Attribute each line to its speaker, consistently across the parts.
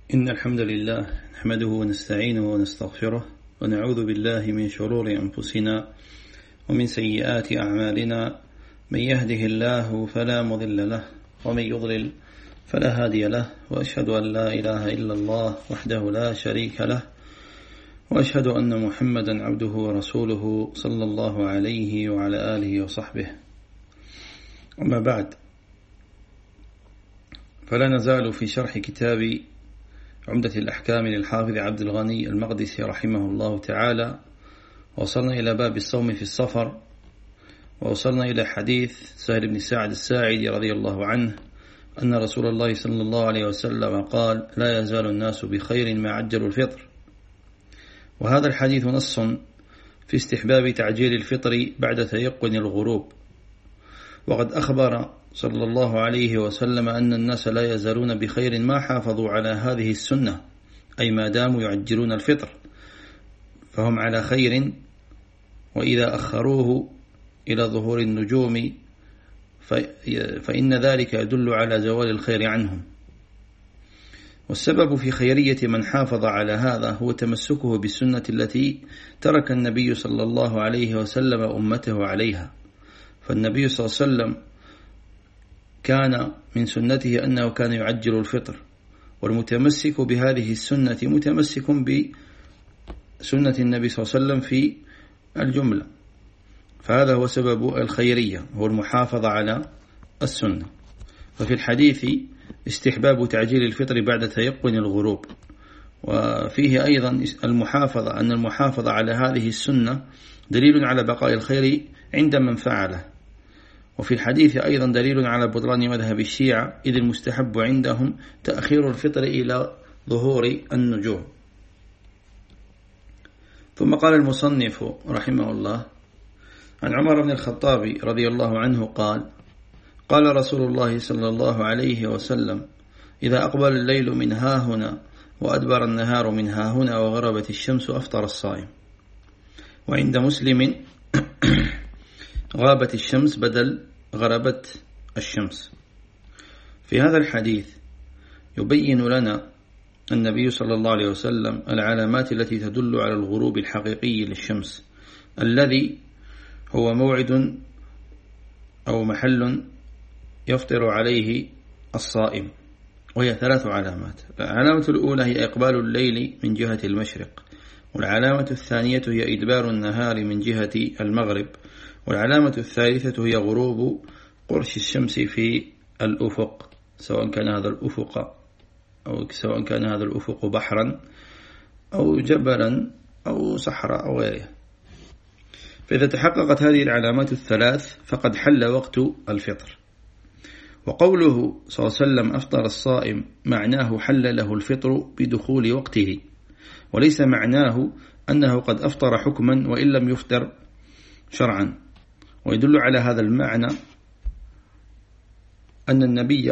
Speaker 1: إن الحمد لله نحمده ونستعينه ونستغفره ونعوذ بالله من شرور أنفسنا ومن سيئات أعمالنا. من يهده الله فلا مضل له ومن يضلل فلا هادي له، وأشهد أن لا إله إلا الله وحده لا شريك له، وأشهد أن محمدا عبده ورسوله صلى الله عليه وعلى آله وصحبه. أما بعد، فلا نزال في شرح كتاب عمدة الأحكام للحافظ عبد الغني المقدسي رحمه الله تعالى، وصلنا إلى باب الصوم في السفر، ووصلنا إلى حديث سهل بن سعد الساعدي رضي الله عنه أن رسول الله صلى الله عليه وسلم قال: لا يزال الناس بخير ما عجلوا الفطر. وهذا الحديث نص في استحباب تعجيل الفطر بعد تيقن الغروب، وقد أخبر صلى الله عليه وسلم أن الناس لا يزالون بخير ما حافظوا على هذه السنة، أي ما داموا يعجلون الفطر فهم على خير، وإذا أخروه إلى ظهور النجوم فإن ذلك يدل على زوال الخير عنهم. والسبب في خيرية من حافظ على هذا هو تمسكه بالسنة التي ترك النبي صلى الله عليه وسلم أمته عليها. فالنبي صلى الله عليه وسلم كان من سنته أنه كان يعجل الفطر، والمتمسك بهذه السنة متمسك بسنة النبي صلى الله عليه وسلم في الجملة، فهذا هو سبب الخيرية، هو المحافظة على السنة. ففي الحديث استحباب تعجيل الفطر بعد تيقن الغروب، وفيه أيضا المحافظة، أن المحافظة على هذه السنة دليل على بقاء الخير عند من فعله. وفي الحديث أيضا دليل على بطلان مذهب الشيعة، إذ المستحب عندهم تأخير الفطر إلى ظهور النجوم. ثم قال المصنف رحمه الله: عن عمر بن الخطاب رضي الله عنه قال: قال رسول الله صلى الله عليه وسلم: إذا أقبل الليل من هاهنا وأدبر النهار من هاهنا وغربت الشمس أفطر الصائم. وعند مسلم: غابت الشمس بدل غربت الشمس. في هذا الحديث يبين لنا النبي صلى الله عليه وسلم العلامات التي تدل على الغروب الحقيقي للشمس، الذي هو موعد أو محل يفطر عليه الصائم، وهي 3 علامات. العلامة الأولى هي إقبال الليل من جهة المشرق، والعلامة الثانية هي إدبار النهار من جهة المغرب، والعلامة الثالثة هي غروب قرش الشمس في الأفق، سواء كان هذا الأفق بحرا أو جبلا أو صحراء أو غيره. فإذا تحققت هذه العلامات الثلاث فقد حل وقت الفطر. وقوله صلى الله عليه وسلم أفطر الصائم معناه حل له الفطر بدخول وقته، وليس معناه أنه قد أفطر حكما وإن لم يفطر شرعا. ويدل على هذا المعنى أن النبي،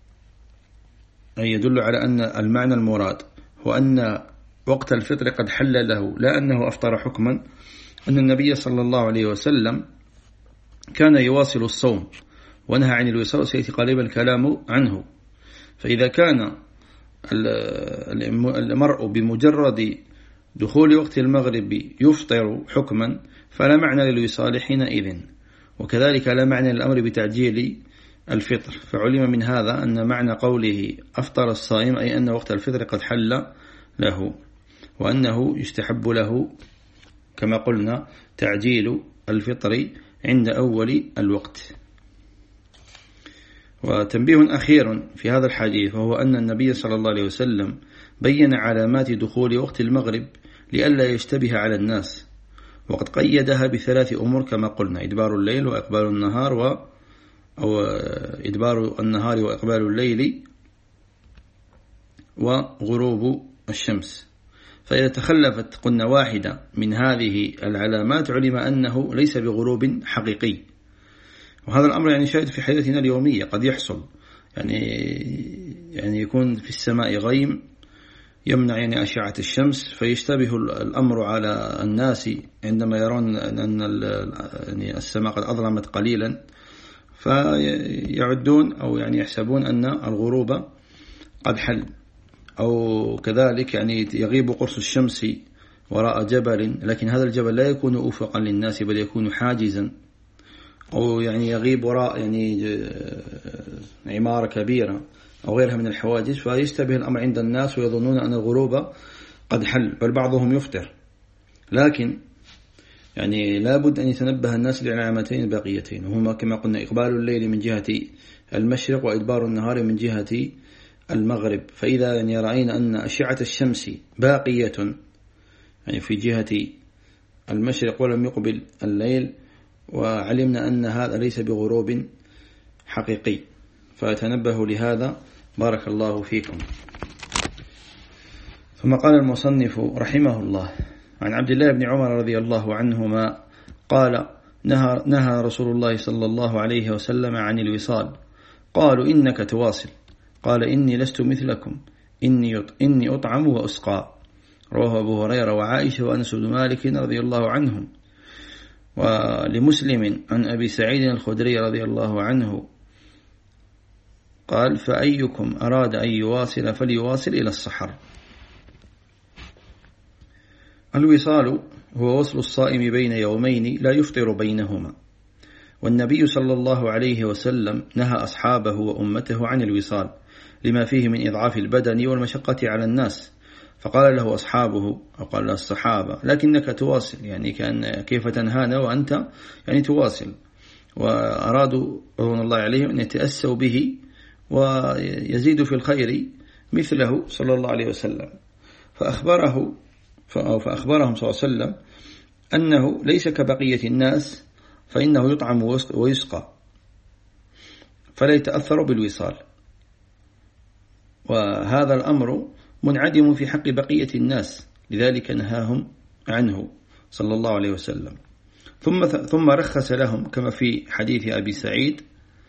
Speaker 1: يدل على أن المعنى المراد هو أن وقت الفطر قد حل له، لا أنه أفطر حكما، أن النبي صلى الله عليه وسلم كان يواصل الصوم ونهى عن الوصال، سيأتي قريبا الكلام عنه. فإذا كان المرء بمجرد دخول وقت المغرب يفطر حكما فلا معنى للوصال حينئذ، وكذلك لا معنى للأمر بتعجيل الفطر. فعلم من هذا أن معنى قوله أفطر الصائم أي أن وقت الفطر قد حل له، وأنه يستحب له كما قلنا تعجيل الفطر عند أول الوقت. وتنبيه أخير في هذا الحديث وهو أن النبي صلى الله عليه وسلم بين علامات دخول وقت المغرب لئلا يشتبه على الناس، وقد قيدها ب3 أمور كما قلنا: إدبار الليل وإقبال النهار أو إدبار النهار وإقبال الليل وغروب الشمس. فإذا تخلفت قلنا واحدة من هذه العلامات علم أنه ليس بغروب حقيقي. وهذا الأمر شاهد في حياتنا اليومية، قد يحصل يعني يكون في السماء غيم يمنع أشعة الشمس، فيشتبه الأمر على الناس عندما يرون أن السماء قد أظلمت قليلا، فيعدون أو يحسبون أن الغروب قد حل، أو كذلك يعني يغيب قرص الشمس وراء جبل، لكن هذا الجبل لا يكون أفقا للناس بل يكون حاجزا، أو يعني يغيب وراء يعني عمارة كبيرة أو غيرها من الحواجز، فيشتبه الأمر عند الناس ويظنون أن الغروب قد حل، بل بعضهم يفطر. لكن يعني لابد أن يتنبه الناس للعلامتين الباقيتين، وهما كما قلنا إقبال الليل من جهة المشرق وإدبار النهار من جهة المغرب. فإذا يعني رأينا أن أشعة الشمس باقية يعني في جهة المشرق ولم يقبل الليل، وعلمنا أن هذا ليس بغروب حقيقي، فتنبهوا لهذا بارك الله فيكم. ثم قال المصنف رحمه الله: عن عبد الله بن عمر رضي الله عنهما قال: نهى رسول الله صلى الله عليه وسلم عن الوصال. قالوا: إنك تواصل. قال: إني لست مثلكم، إني أطعم وأسقى. رواه أبو هريرة وعائشة وأنس بن مالك رضي الله عنهم. ولمسلم عن أبي سعيد الخدري رضي الله عنه قال: فأيكم أراد أن يواصل فليواصل إلى السحر. الوصال هو وصل الصائم بين يومين لا يفطر بينهما، والنبي صلى الله عليه وسلم نهى أصحابه وأمته عن الوصال لما فيه من إضعاف البدن والمشقة على الناس، فقال له أصحابه أو قال له الصحابة: لكنك تواصل، يعني كان كيف تنهانا وأنت يعني تواصل. وأرادوا رضوان الله عليهم أن يتأسوا به ويزيد في الخير مثله صلى الله عليه وسلم. فأخبرهم صلى الله عليه وسلم أنه ليس كبقية الناس، فإنه يطعم ويسقى فلا يتأثر بالوصال، وهذا الأمر منعدم في حق بقية الناس، لذلك نهاهم عنه صلى الله عليه وسلم. ثم رخص لهم كما في حديث أبي سعيد،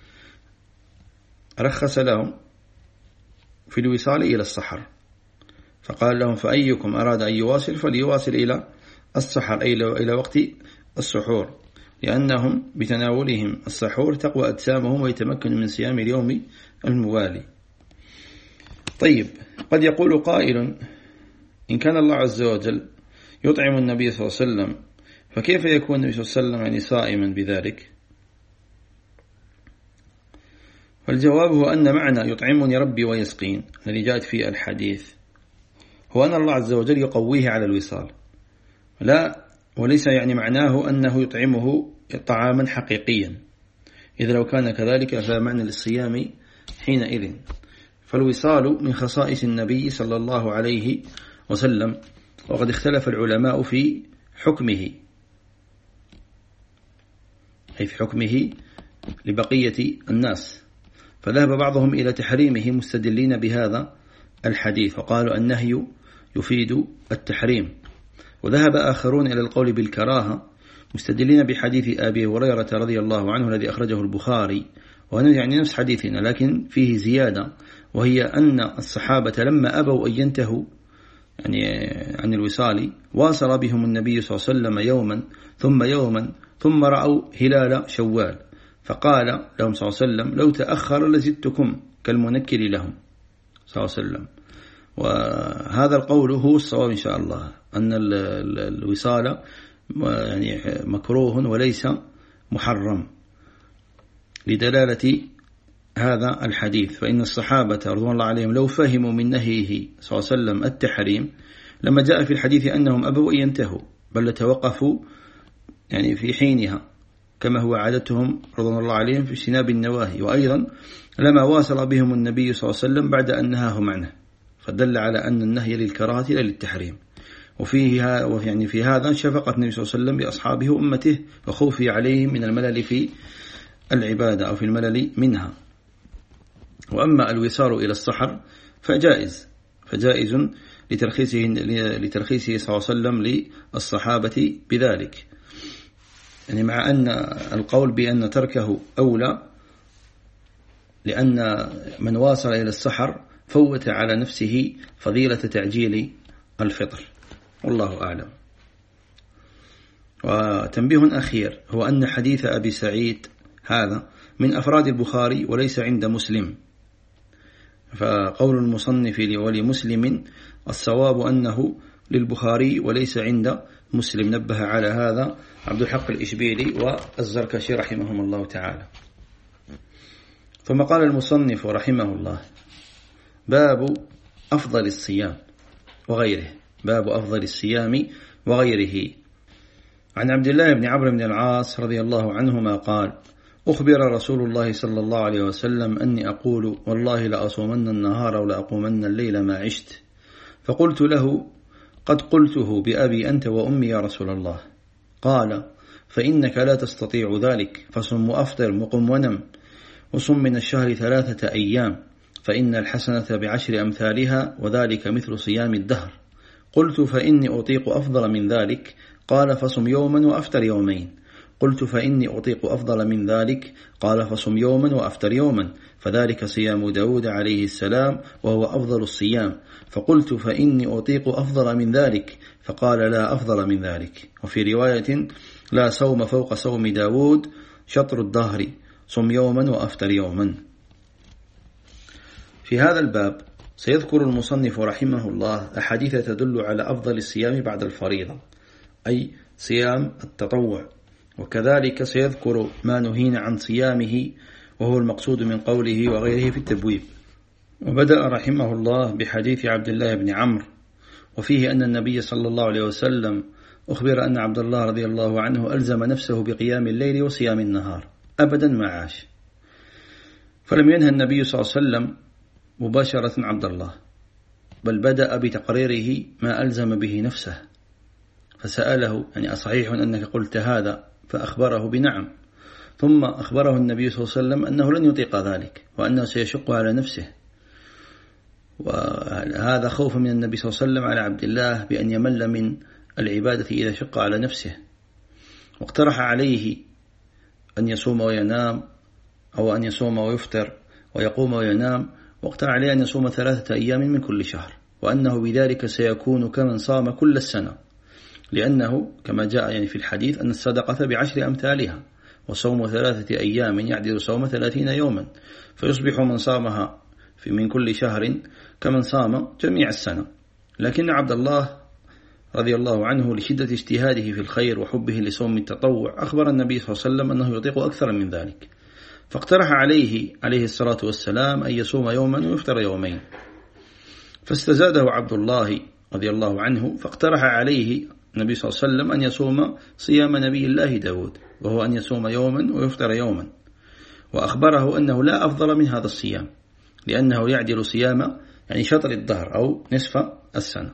Speaker 1: رخص لهم في الوصال إلى السحر، فقال لهم: فأيكم أراد أن يواصل فليواصل إلى السحر، أي إلى وقت السحور، لأنهم بتناولهم السحور تقوى أجسامهم ويتمكن من صيام اليوم الموالي. طيب، قد يقول قائل: إن كان الله عز وجل يطعم النبي صلى الله عليه وسلم، فكيف يكون النبي صلى الله عليه وسلم يعني صائما بذلك؟ فالجواب هو أن معنى يطعمني ربي ويسقين الذي جاءت في الحديث هو أن الله عز وجل يقويه على الوصال، لا، وليس يعني معناه أنه يطعمه طعاما حقيقيا، إذا لو كان كذلك فلا معنى للصيام حينئذ. فالوصال من خصائص النبي صلى الله عليه وسلم، وقد اختلف العلماء في حكمه، أي في حكمه لبقية الناس، فذهب بعضهم إلى تحريمه مستدلين بهذا الحديث، وقالوا النهي يفيد التحريم، وذهب آخرون إلى القول بالكراهة مستدلين بحديث أبي هريرة رضي الله عنه الذي أخرجه البخاري، وأنه يعني نفس حديثنا لكن فيه زيادة، وهي أن الصحابة لما أبوا أن ينتهوا يعني عن الوصال واصل بهم النبي صلى الله عليه وسلم يوما ثم يوما ثم رأوا هلال شوال، فقال لهم صلى الله عليه وسلم: لو تأخر لزدتكم، كالمنكر لهم صلى الله عليه وسلم. وهذا القول هو الصواب إن شاء الله، أن الوصال يعني مكروه وليس محرم، لدلالة هذا الحديث. فإن الصحابة رضوان الله عليهم لو فهموا من نهيه صلى الله عليه وسلم التحريم لما جاء في الحديث أنهم أبوا أن ينتهوا، بل توقفوا يعني في حينها كما هو عادتهم رضوان الله عليهم في اجتناب النواهي، وأيضا لما واصل بهم النبي صلى الله عليه وسلم بعد أن نهاهم عنه، فدل على أن النهي للكراهة لا للتحريم. وفيه يعني في هذا شفقة النبي صلى الله عليه وسلم بأصحابه وأمته وخوفه عليهم من الملل في العبادة أو في الملل منها. وأما الوصال إلى السحر فجائز لترخيصه صلى الله عليه وسلم للصحابة بذلك، يعني مع أن القول بأن تركه أولى، لأن من واصل إلى السحر فوت على نفسه فضيلة تعجيل الفطر، والله أعلم. وتنبيه أخير هو أن حديث أبي سعيد هذا من أفراد البخاري وليس عند مسلم، فقول المصنف ولمسلم الصواب أنه للبخاري وليس عند مسلم. نبه على هذا عبد الحق الإشبيلي والزركشي رحمهم الله تعالى. ثم قال المصنف رحمه الله: باب أفضل الصيام وغيره. باب أفضل الصيام وغيره. عن عبد الله بن عمرو بن العاص رضي الله عنهما قال: أخبر رسول الله صلى الله عليه وسلم أني أقول: والله لأصومن النهار ولأقومن الليل ما عشت. فقلت له: قد قلته بأبي أنت وأمي يا رسول الله. قال: فإنك لا تستطيع ذلك، فصم وأفطر وقم ونم، وصم من الشهر 3 أيام، فإن الحسنة ب10 أمثالها، وذلك مثل صيام الدهر. قلت: فإني أطيق أفضل من ذلك. قال: فصم يوما وأفطر يومين. قلت: فإني أطيق أفضل من ذلك. قال: فصم يوما وأفطر يوما، فذلك صيام داود عليه السلام، وهو أفضل الصيام. فقلت: فإني أطيق أفضل من ذلك. فقال: لا أفضل من ذلك. وفي رواية: لا صوم فوق صوم داود شطر الدهر، صم يوما وأفطر يوما. في هذا الباب سيذكر المصنف رحمه الله أحاديث تدل على أفضل الصيام بعد الفريضة، أي صيام التطوع، وكذلك سيذكر ما نهينا عن صيامه، وهو المقصود من قوله وغيره في التبويب. وبدأ رحمه الله بحديث عبد الله بن عمرو، وفيه أن النبي صلى الله عليه وسلم أخبر أن عبد الله رضي الله عنه ألزم نفسه بقيام الليل وصيام النهار أبدا ما عاش، فلم ينهى النبي صلى الله عليه وسلم مباشرة عبد الله، بل بدأ بتقريره ما ألزم به نفسه، فسأله: يعني أصحيح أنك قلت هذا؟ فأخبره بنعم. ثم أخبره النبي صلى الله عليه وسلم أنه لن يطيق ذلك، وأنه سيشق على نفسه، وهذا خوف من النبي صلى الله عليه وسلم على عبد الله بأن يمل من العبادة إذا شق على نفسه. واقترح عليه أن يصوم وينام، أو أن يصوم ويفطر ويقوم وينام، واقترح عليه أن يصوم 3 أيام من كل شهر، وأنه بذلك سيكون كمن صام كل السنة، لأنه كما جاء يعني في الحديث أن الصدقة ب10 أمثالها، وصوم 3 أيام يعدل صوم 30 يوما، فيصبح من صامها من كل شهر كمن صام جميع السنة. لكن عبد الله رضي الله عنه لشدة اجتهاده في الخير وحبه لصوم التطوع أخبر النبي صلى الله عليه وسلم أنه يطيق أكثر من ذلك، فاقترح عليه الصلاة والسلام أن يصوم يوما ويفطر يومين، فاستزاده عبد الله رضي الله عنه، فاقترح عليه النبي صلى الله عليه وسلم أن يصوم صيام نبي الله داود، وهو أن يصوم يوما ويفطر يوما، وأخبره أنه لا أفضل من هذا الصيام، لأنه يعدل صيام يعني شطر الدهر أو نصف السنة.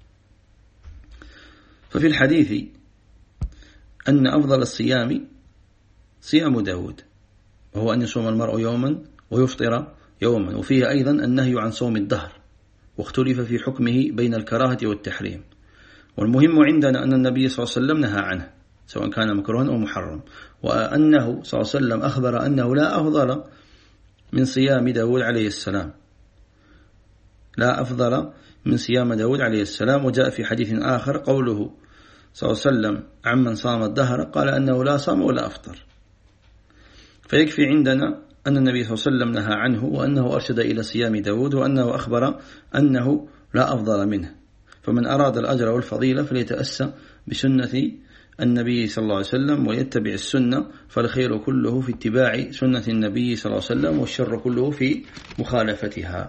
Speaker 1: ففي الحديث أن أفضل الصيام صيام داود، وهو أن يصوم المرء يوما ويفطر يوما، وفيه أيضا النهي عن صوم الدهر، واختلف في حكمه بين الكراهة والتحريم. والمهم عندنا أن النبي صلى الله عليه وسلم نهى عنه سواء كان مكروها أو محرم، وأنه صلى الله عليه وسلم أخبر أنه لا أفضل من صيام داود عليه السلام، لا أفضل من صيام داود عليه السلام. وجاء في حديث آخر قوله صلى الله عليه وسلم عمن صام الدهر قال أنه لا صام ولا أفطر. فيكفي عندنا أن النبي صلى الله عليه وسلم نهى عنه، وأنه أرشد إلى صيام داود، وأنه أخبر أنه لا أفضل منه. فمن أراد الأجر والفضيلة فليتأسى بسنة النبي صلى الله عليه وسلم ويتبع السنة، فالخير كله في اتباع سنة النبي صلى الله عليه وسلم، والشر كله في مخالفتها.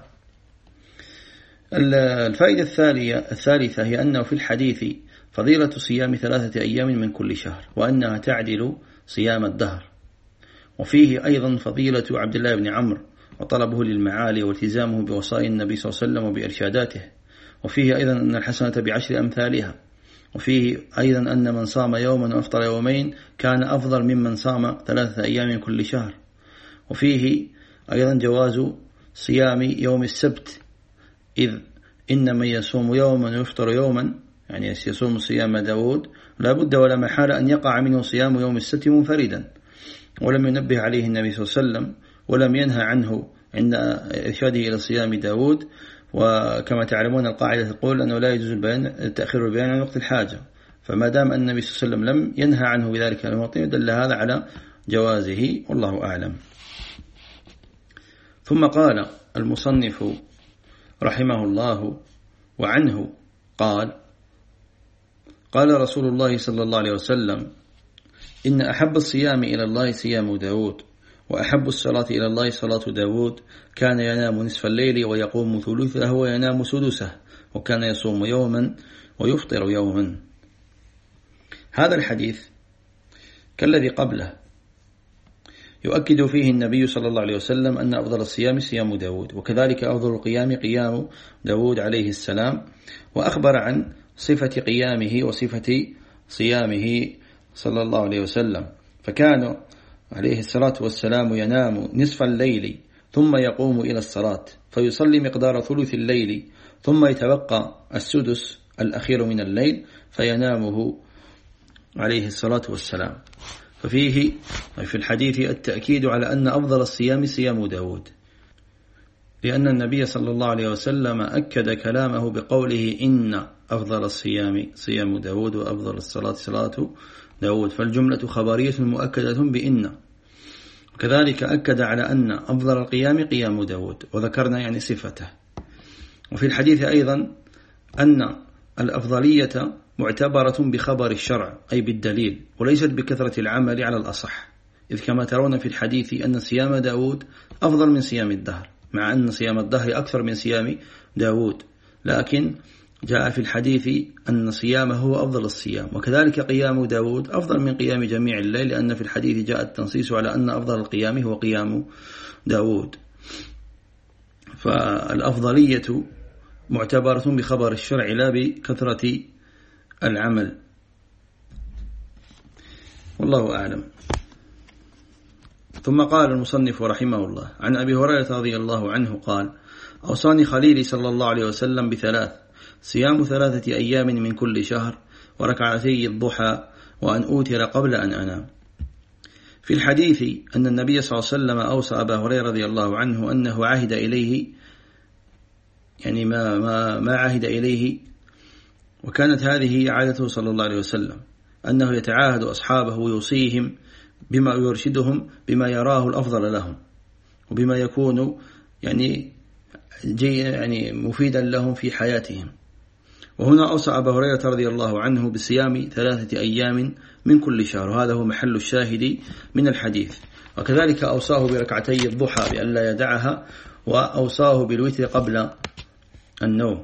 Speaker 1: الفائدة الثالثة هي أنه في الحديث فضيلة صيام 3 أيام من كل شهر، وأنها تعدل صيام الدهر. وفيه أيضا فضيلة عبد الله بن عمرو وطلبه للمعالي والتزامه بوصايا النبي صلى الله عليه وسلم وبإرشاداته. وفيه أيضا أن الحسنة ب10 أمثالها. وفيه أيضا أن من صام يوما وأفطر يومين كان أفضل ممن صام 3 أيام من كل شهر. وفيه أيضا جواز صيام يوم السبت، إذ إن من يصوم يوما ويفطر يوما، يعني يصوم صيام داود، لا بد ولا محالة أن يقع منه صيام يوم السبت منفردا، ولم ينبه عليه النبي صلى الله عليه وسلم، ولم ينهى عنه عند إرشاده إلى صيام داود. وكما تعلمون القاعدة تقول أنه لا يجوز تأخير البيان عن وقت الحاجة، فما دام أن النبي صلى الله عليه وسلم لم ينهى عنه بذلك الوقت دل هذا على جوازه، والله أعلم. ثم قال المصنف رحمه الله وعنه قال: قال رسول الله صلى الله عليه وسلم: إن أحب الصيام إلى الله صيام داود، وأحب الصلاة إلى الله صلاة داود، كان ينام نصف الليل ويقوم ثلثه وينام سدسه، وكان يصوم يوما ويفطر يوما. هذا الحديث كالذي قبله يؤكد فيه النبي صلى الله عليه وسلم أن أفضل الصيام صيام داود، وكذلك أفضل القيام قيام داود عليه السلام، وأخبر عن صفة قيامه وصفة صيامه صلى الله عليه وسلم. فكان عليه الصلاة والسلام ينام نصف الليل ثم يقوم إلى الصلاة فيصلي مقدار ثلث الليل، ثم يتبقى السدس الأخير من الليل فينامه عليه الصلاة والسلام. ففيه في الحديث التأكيد على أن أفضل الصيام صيام داود، لأن النبي صلى الله عليه وسلم أكد كلامه بقوله: إن أفضل الصيام صيام داود، وأفضل الصلاة صلاة داود، فالجملة خبرية مؤكدة بإن. وكذلك أكد على أن أفضل القيام قيام داود، وذكرنا يعني صفته. وفي الحديث أيضا أن الأفضلية معتبرة بخبر الشرع أي بالدليل، وليست بكثرة العمل على الأصح، إذ كما ترون في الحديث أن صيام داود أفضل من صيام الدهر، مع أن صيام الدهر أكثر من صيام داود، لكن جاء في الحديث أن صيامه هو أفضل الصيام. وكذلك قيام داود أفضل من قيام جميع الليل، لأن في الحديث جاء التنصيص على أن أفضل القيام هو قيام داود. فالأفضلية معتبرة بخبر الشرع لا بكثرة العمل، والله أعلم. ثم قال المصنف رحمه الله: عن أبي هريرة رضي الله عنه قال: أوصاني خليلي صلى الله عليه وسلم بثلاث: صيام 3 أيام من كل شهر، وركعتي الضحى، وأن أوتر قبل أن أنام. في الحديث أن النبي صلى الله عليه وسلم أوصى أبا هريرة رضي الله عنه أنه عهد إليه، يعني ما عهد إليه، وكانت هذه عادته صلى الله عليه وسلم، أنه يتعاهد أصحابه ويوصيهم بما يرشدهم بما يراه الأفضل لهم، وبما يكون يعني مفيدا لهم في حياتهم. وهنا أوصى أبا هريرة رضي الله عنه بصيام 3 أيام من كل شهر، وهذا هو محل الشاهد من الحديث. وكذلك أوصاه بركعتي الضحى بأن لا يدعها، وأوصاه بالوتر قبل النوم.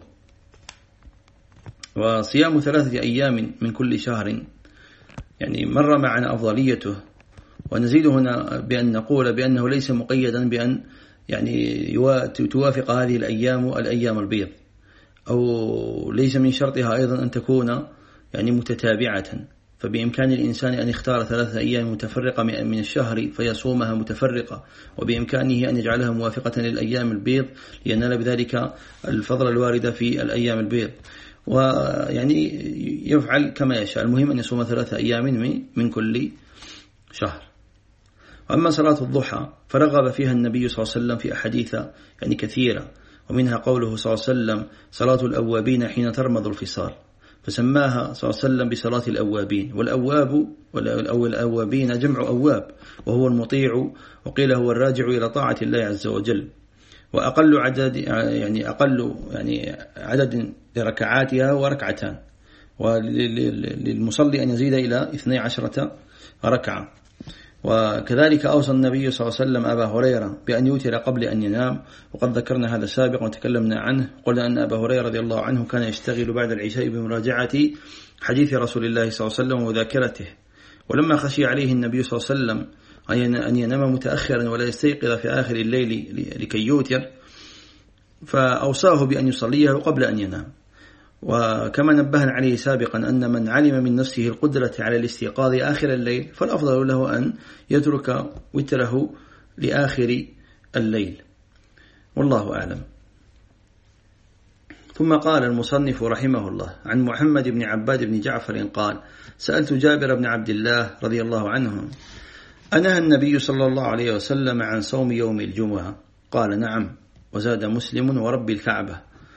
Speaker 1: وصيام 3 أيام من كل شهر يعني مر معنا أفضليته، ونزيد هنا بأن نقول بأنه ليس مقيدا بأن يعني توافق هذه الأيام البيض، أو ليس من شرطها أيضا أن تكون يعني متتابعة، فبإمكان الإنسان أن يختار 3 أيام متفرقة من الشهر فيصومها متفرقة، وبإمكانه أن يجعلها موافقة للأيام البيض لينال بذلك الفضل الوارد في الأيام البيض، ويعني يفعل كما يشاء. المهم أن يصوم 3 أيام من كل شهر. أما صلاة الضحى فرغب فيها النبي صلى الله عليه وسلم في أحاديث يعني كثيرة، ومنها قوله صلى الله عليه وسلم: صلاة الأوابين حين ترمض الفصال، فسماها صلى الله عليه وسلم بصلاة الأوابين. والأواب أو الأوابين جمع أواب، وهو المطيع، وقيل هو الراجع إلى طاعة الله عز وجل. وأقل عدد لركعاتها هو 2 ركعات، وللمصلي أن يزيد إلى 12 ركعة. وكذلك أوصى النبي صلى الله عليه وسلم أبا هريرة بأن يوتر قبل أن ينام، وقد ذكرنا هذا سابقا وتكلمنا عنه. قلنا أن أبا هريرة رضي الله عنه كان يشتغل بعد العشاء بمراجعة حديث رسول الله صلى الله عليه وسلم وذاكرته، ولما خشي عليه النبي صلى الله عليه وسلم أن ينام متأخرا ولا يستيقظ في آخر الليل لكي يوتر، فأوصاه بأن يصليه قبل أن ينام. وكما نبهنا عليه سابقا أن من علم من نفسه القدرة على الاستيقاظ آخر الليل فالأفضل له أن يترك وتره لآخر الليل، والله أعلم. ثم قال المصنف رحمه الله: عن محمد بن عباد بن جعفر قال: سألت جابر بن عبد الله رضي الله عنه: أنهى النبي صلى الله عليه وسلم عن صوم يوم الجمعة؟ قال: نعم. وزاد مسلم: ورب الكعبة.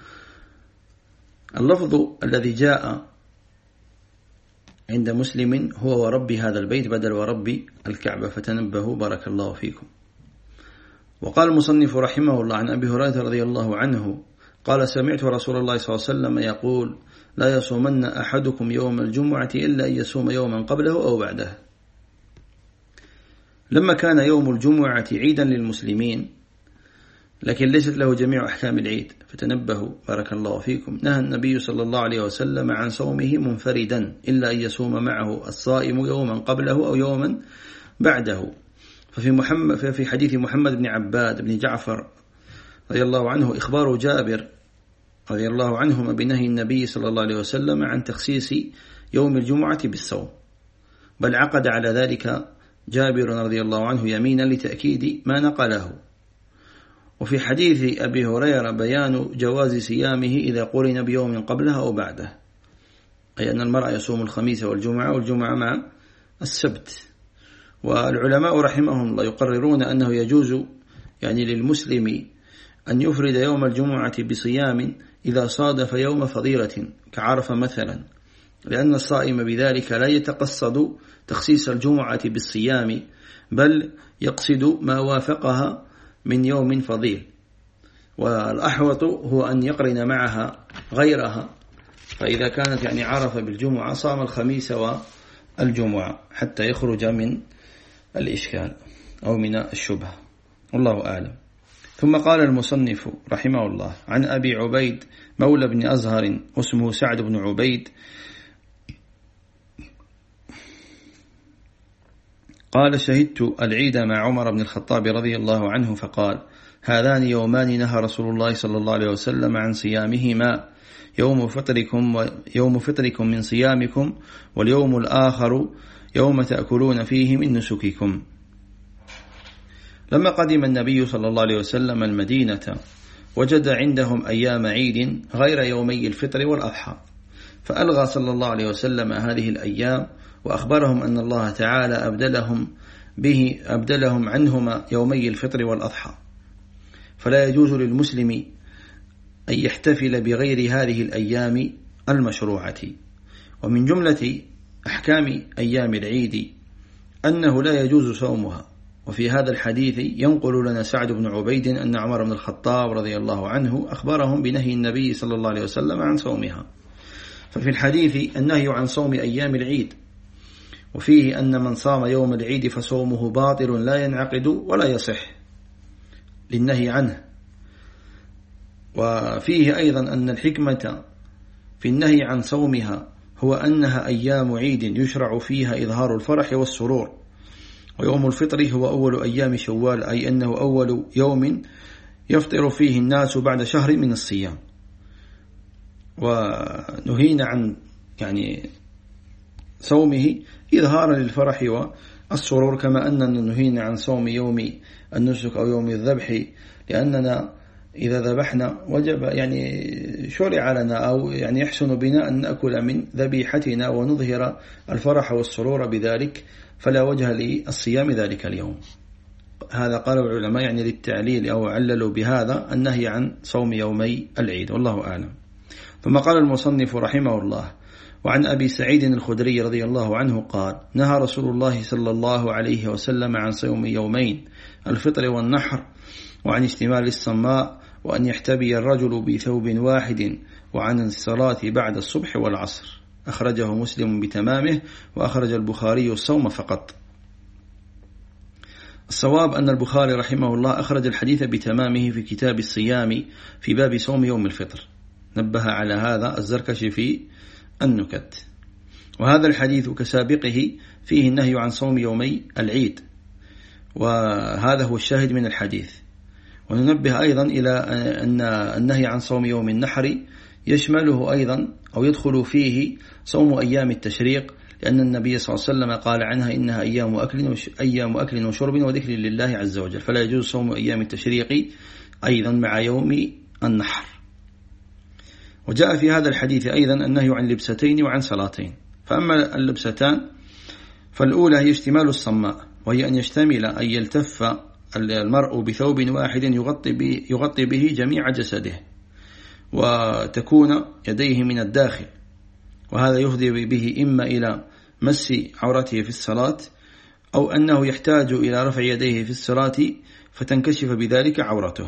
Speaker 1: اللفظ الذي جاء عند مسلم هو ورب هذا البيت بدل ورب الكعبة، فتنبهوا بارك الله فيكم. وقال المصنف رحمه الله عن أبي هريرة رضي الله عنه قال سمعت رسول الله صلى الله عليه وسلم يقول لا يصومن أحدكم يوم الجمعة إلا أن يصوم يوما قبله أو بعده. لما كان يوم الجمعة عيدا للمسلمين لكن ليست له جميع أحكام العيد، فتنبهوا بارك الله فيكم، نهى النبي صلى الله عليه وسلم عن صومه منفردا إلا أن يصوم معه الصائم يوما قبله أو يوما بعده. ففي حديث محمد بن عباد بن جعفر رضي الله عنه إخبار جابر رضي الله عنهما بنهي النبي صلى الله عليه وسلم عن تخصيص يوم الجمعة بالصوم، بل عقد على ذلك جابر رضي الله عنه يمينا لتأكيد ما نقله. وفي حديث أبي هريرة بيان جواز صيامه إذا قرن بيوم قبلها أو بعده، أي أن المرء يصوم الخميس والجمعة مع السبت. والعلماء رحمهم الله يقررون أنه يجوز يعني للمسلم أن يفرد يوم الجمعة بصيام إذا صادف يوم فضيلة كعرفة مثلا، لأن الصائم بذلك لا يتقصد تخصيص الجمعة بالصيام، بل يقصد ما وافقها من يوم فضيل، والأحوط هو أن يقرن معها غيرها، فإذا كانت يعني عرفة بالجمعة صام الخميس والجمعة حتى يخرج من الإشكال أو من الشبهة، والله أعلم. ثم قال المصنف رحمه الله عن أبي عبيد مولى بن أزهر واسمه سعد بن عبيد قال شهدت العيد مع عمر بن الخطاب رضي الله عنه فقال هذان يومان نهى رسول الله صلى الله عليه وسلم عن صيامهما، يوم فطركم من صيامكم، واليوم الآخر يوم تأكلون فيه من نسككم. لما قدم النبي صلى الله عليه وسلم المدينة وجد عندهم أيام عيد غير يومي الفطر والأضحى، فألغى صلى الله عليه وسلم هذه الأيام وأخبرهم أن الله تعالى أبدلهم عنهما يومي الفطر والأضحى، فلا يجوز للمسلم أن يحتفل بغير هذه الأيام المشروعة. ومن جملة أحكام أيام العيد أنه لا يجوز صومها. وفي هذا الحديث ينقل لنا سعد بن عبيد أن عمر بن الخطاب رضي الله عنه أخبرهم بنهي النبي صلى الله عليه وسلم عن صومها. ففي الحديث النهي عن صوم أيام العيد، وفيه أن من صام يوم العيد فصومه باطل لا ينعقد ولا يصح للنهي عنه. وفيه أيضا أن الحكمة في النهي عن صومها هو أنها أيام عيد يشرع فيها إظهار الفرح والسرور، ويوم الفطر هو أول أيام شوال، أي أنه أول يوم يفطر فيه الناس بعد شهر من الصيام. ونهينا عن يعني صومه إظهارا للفرح والسرور، كما أننا نهينا عن صوم يوم النسك أو يوم الذبح، لأننا إذا ذبحنا وجب يعني شرع لنا أو يعني يحسن بنا أن نأكل من ذبيحتنا ونظهر الفرح والسرور بذلك، فلا وجه للصيام ذلك اليوم. هذا قال العلماء يعني للتعليل أو عللوا بهذا النهي عن صوم يومي العيد، والله أعلم. ثم قال المصنف رحمه الله وعن أبي سعيد الخدري رضي الله عنه قال نهى رسول الله صلى الله عليه وسلم عن صوم يومين الفطر والنحر، وعن اشتمال الصماء، وأن يحتبي الرجل بثوب واحد، وعن الصلاة بعد الصبح والعصر. أخرجه مسلم بتمامه، وأخرج البخاري الصوم فقط. الصواب أن البخاري رحمه الله أخرج الحديث بتمامه في كتاب الصيام في باب صوم يوم الفطر، نبه على هذا الزركشي في النكت. وهذا الحديث كسابقه فيه النهي عن صوم يومي العيد، وهذا هو الشاهد من الحديث. وننبه أيضا إلى أن النهي عن صوم يوم النحر يشمله أيضا أو يدخل فيه صوم أيام التشريق، لأن النبي صلى الله عليه وسلم قال عنها إنها أيام أكل وشرب وذكر لله عز وجل، فلا يجوز صوم أيام التشريق أيضا مع يوم النحر. وجاء في هذا الحديث أيضا النهي عن لبستين وعن صلاتين. فأما اللبستان فالأولى هي اشتمال الصماء، وهي أن يشتمل أن يلتف المرء بثوب واحد يغطي به جميع جسده، وتكون يديه من الداخل، وهذا يفضي به إما إلى مس عورته في الصلاة، أو أنه يحتاج إلى رفع يديه في الصلاة فتنكشف بذلك عورته.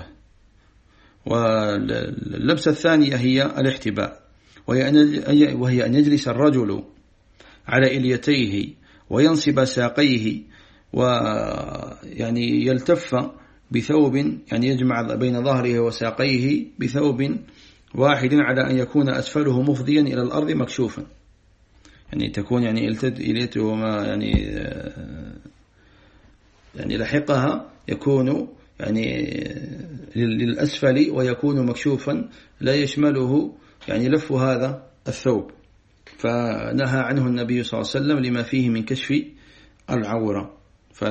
Speaker 1: واللبسة الثانية هي الاحتباء، وهي أن يجلس الرجل على إليتيه وينصب ساقيه، ويعني يلتف بثوب، يعني يجمع بين ظهره وساقيه بثوب واحد، على أن يكون أسفله مفضيا إلى الأرض مكشوفا، يعني تكون يعني إليته وما يعني لحقها يكون يعني للأسفل ويكون مكشوفا، لا يشمله يعني لف هذا الثوب. فنهى عنه النبي صلى الله عليه وسلم لما فيه من كشف العورة.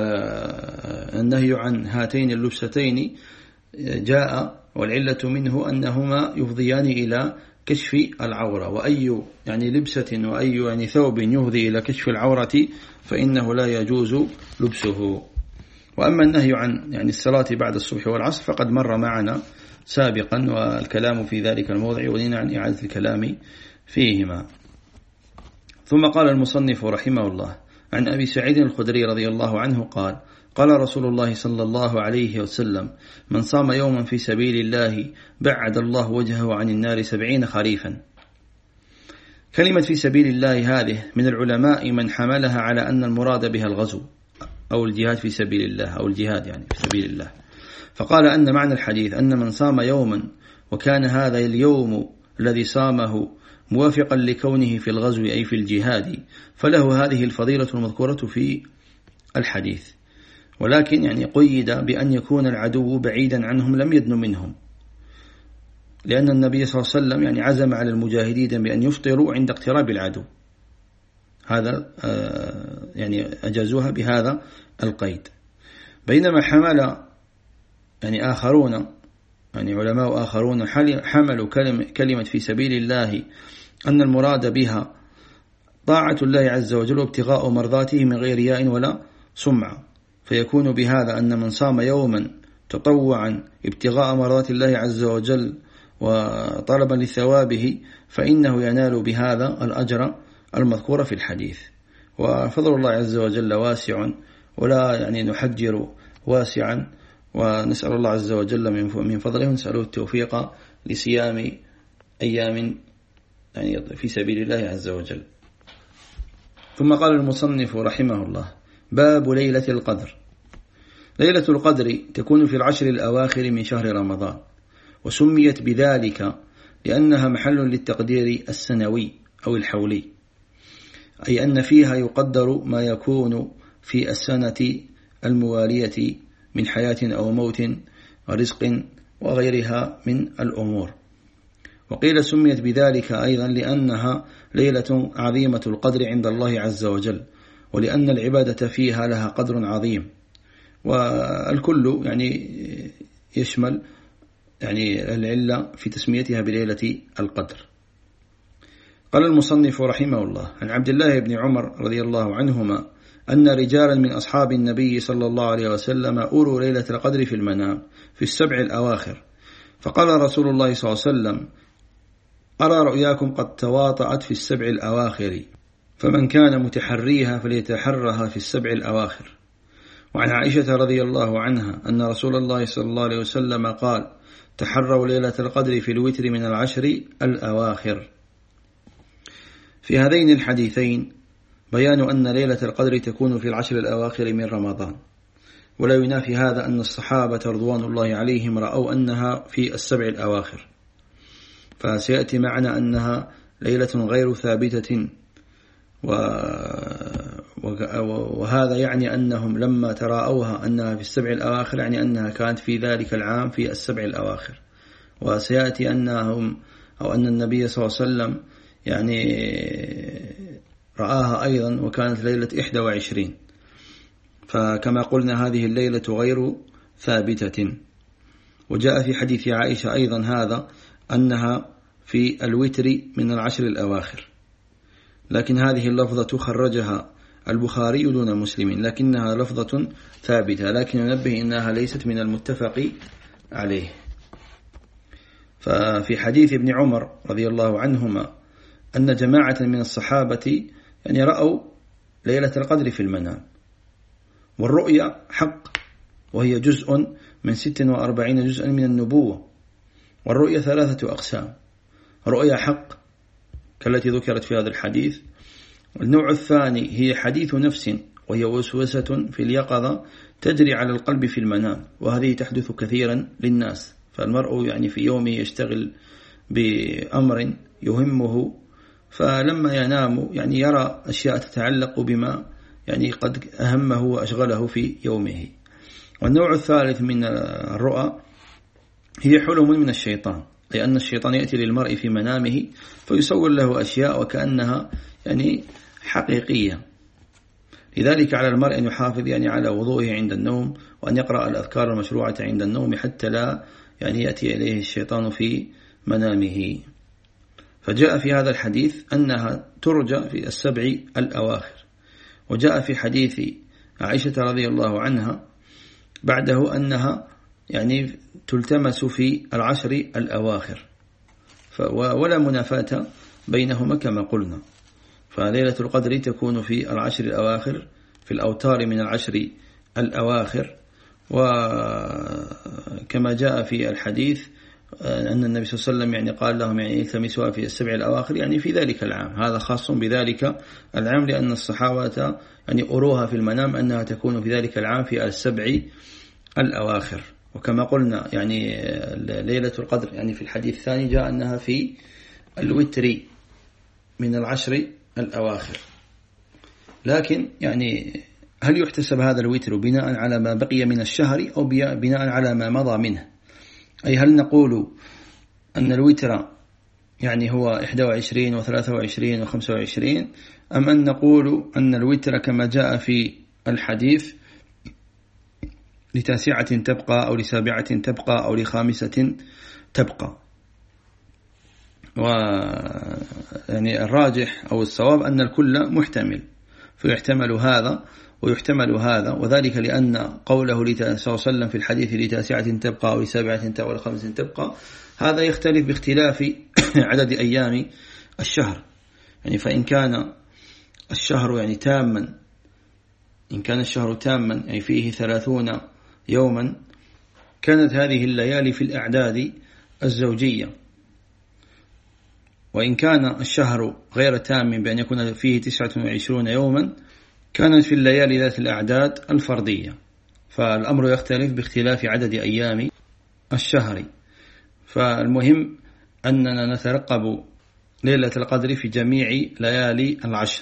Speaker 1: فالنهي عن هاتين اللبستين جاء والعلة منه أنهما يفضيان إلى كشف العورة، وأي يعني لبسة وأي يعني ثوب يفضي إلى كشف العورة فإنه لا يجوز لبسه. وأما النهي عن يعني الصلاة بعد الصبح والعصر فقد مر معنا سابقا، والكلام في ذلك الموضع ولينا عن إعادة الكلام فيهما. ثم قال المصنف رحمه الله: عن أبي سعيد الخدري رضي الله عنه قال: قال رسول الله صلى الله عليه وسلم: من صام يوما في سبيل الله بعد الله وجهه عن النار 70 خريفا. كلمة في سبيل الله هذه من العلماء من حملها على أن المراد بها الغزو أو الجهاد في سبيل الله، أو الجهاد يعني في سبيل الله. فقال أن معنى الحديث أن من صام يوما وكان هذا اليوم الذي صامه موافقا لكونه في الغزو أي في الجهاد فله هذه الفضيلة المذكورة في الحديث، ولكن يعني قيد بأن يكون العدو بعيدا عنهم لم يدن منهم، لأن النبي صلى الله عليه وسلم يعني عزم على المجاهدين بأن يفطروا عند اقتراب العدو، هذا يعني أجازوها بهذا القيد. بينما حمل يعني آخرون، يعني علماء آخرون حملوا كلمة في سبيل الله أن المراد بها طاعة الله عز وجل وابتغاء مرضاته من غير رياء ولا سمعة، فيكون بهذا أن من صام يوما تطوعا ابتغاء مرضات الله عز وجل وطلبا لثوابه فإنه ينال بهذا الأجر المذكور في الحديث. وفضل الله عز وجل واسع ولا يعني نحجر واسعا، ونسأل الله عز وجل من فضله ونسأله التوفيق لصيام أيام يعني في سبيل الله عز وجل. ثم قال المصنف رحمه الله: باب ليلة القدر. ليلة القدر تكون في العشر الأواخر من شهر رمضان، وسميت بذلك لأنها محل للتقدير السنوي أو الحولي، أي أن فيها يقدر ما يكون في السنة الموالية من حياة أو موت ورزق وغيرها من الأمور. وقيل سميت بذلك أيضا لأنها ليلة عظيمة القدر عند الله عز وجل، ولأن العبادة فيها لها قدر عظيم، والكل يعني يشمل يعني العلة في تسميتها بليلة القدر. قال المصنف رحمه الله: عن عبد الله بن عمر رضي الله عنهما أن رجالا من أصحاب النبي صلى الله عليه وسلم أروا ليلة القدر في المنام في السبع الأواخر، فقال رسول الله صلى الله عليه وسلم: أرى رؤياكم قد تواطأت في السبع الأواخر، فمن كان متحريها فليتحرها في السبع الأواخر. وعن عائشة رضي الله عنها أن رسول الله صلى الله عليه وسلم قال: تحروا ليلة القدر في الوتر من العشر الأواخر. في هذين الحديثين بيان أن ليلة القدر تكون في العشر الأواخر من رمضان، ولا ينافي هذا أن الصحابة رضوان الله عليهم رأوا أنها في السبع الأواخر، فسيأتي معنا أنها ليلة غير ثابتة، وهذا يعني أنهم لما تراءوها أنها في السبع الأواخر يعني أنها كانت في ذلك العام في السبع الأواخر. وسيأتي أنهم أو أن النبي صلى الله عليه وسلم يعني رآها أيضا وكانت ليلة 21، فكما قلنا هذه الليلة غير ثابتة. وجاء في حديث عائشة أيضا هذا أنها في الوتر من العشر الأواخر، لكن هذه اللفظة خرجها البخاري دون مسلم، لكنها لفظة ثابتة، لكن ننبه إنها ليست من المتفق عليه. ففي حديث ابن عمر رضي الله عنهما أن جماعة من الصحابة يعني رأوا ليلة القدر في المنام، والرؤيا حق وهي جزء من 46 جزءا من النبوة. والرؤية 3 أقسام: رؤية حق كالتي ذكرت في هذا الحديث. النوع الثاني هي حديث نفس، وهي وسوسة في اليقظة تجري على القلب في المنام، وهذه تحدث كثيرا للناس. فالمرء يعني في يومه يشتغل بأمر يهمه، فلما ينام يعني يرى أشياء تتعلق بما يعني قد أهمه وأشغله في يومه. والنوع الثالث من الرؤى هي حلم من الشيطان، لأن الشيطان يأتي للمرء في منامه فيصور له أشياء وكأنها يعني حقيقية. لذلك على المرء أن يحافظ يعني على وضوءه عند النوم، وأن يقرأ الأذكار المشروعة عند النوم حتى لا يعني يأتي إليه الشيطان في منامه. فجاء في هذا الحديث أنها ترجى في 7 الأواخر. وجاء في حديث عائشة رضي الله عنها بعده أنها يعني تلتمس في 10 الأواخر، ولا منافاة بينهما كما قلنا. فليلة القدر تكون في 10 الأواخر، في الأوتار من 10 الأواخر. وكما جاء في الحديث أن النبي صلى الله عليه وسلم يعني قال لهم يعني التمسوها في 7 الأواخر، يعني في ذلك العام. هذا خاص بذلك العام، لأن الصحابة يعني أروها في المنام أنها تكون في ذلك العام في 7 الأواخر. وكما قلنا يعني ليلة القدر يعني في الحديث الثاني جاء أنها في الوتر من 10 الأواخر. لكن يعني هل يحتسب هذا الوتر بناء على ما بقي من الشهر أو بناء على ما مضى منه؟ أي هل نقول أن الوتر يعني هو 21 و23 و25، أم أن نقول أن الوتر كما جاء في الحديث ل9 تبقى، أو ل7 تبقى، أو ل5 تبقى؟ ويعني الراجح أو الصواب أن الكل محتمل، فيحتمل هذا ويحتمل هذا، وذلك لأن قوله صلى الله عليه وسلم في الحديث ل9 تبقى أو ل7 تبقى أو ل5 تبقى، هذا يختلف باختلاف عدد أيام الشهر. يعني فإن كان الشهر يعني تاما، إن كان الشهر تاما يعني فيه 30 يوما، كانت هذه الليالي في الأعداد الزوجية. وإن كان الشهر غير تام بأن يكون فيه 29 يوما، كانت في الليالي ذات الأعداد الفردية. فالأمر يختلف باختلاف عدد أيام الشهر. فالمهم أننا نترقب ليلة القدر في جميع ليالي العشر.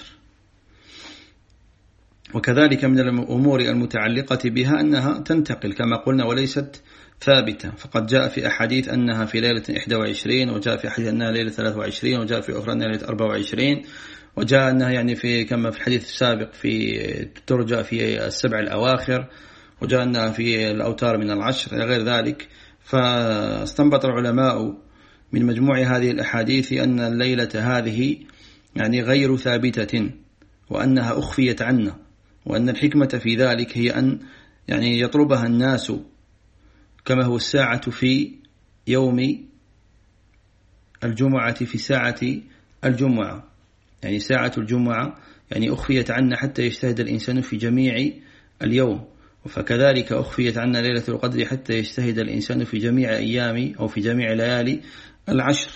Speaker 1: وكذلك من الأمور المتعلقة بها أنها تنتقل كما قلنا وليست ثابتة. فقد جاء في أحاديث أنها في ليلة 21، وجاء في أحاديث أنها ليلة 23، وجاء في أخرى أنها ليلة 24، وجاء أنها يعني في كما في الحديث السابق في ترجى في 7 الأواخر، وجاء أنها في الأوتار من 10 إلى غير ذلك. فاستنبط العلماء من مجموع هذه الأحاديث أن الليلة هذه يعني غير ثابتة، وأنها أخفيت عنا، وأن الحكمة في ذلك هي أن يعني يطلبها الناس كما هو الساعة في يوم الجمعة في ساعة الجمعة. يعني ساعة الجمعة يعني أخفيت عنا حتى يجتهد الإنسان في جميع اليوم، فكذلك أخفيت عنا ليلة القدر حتى يجتهد الإنسان في جميع أيام أو في جميع ليالي العشر.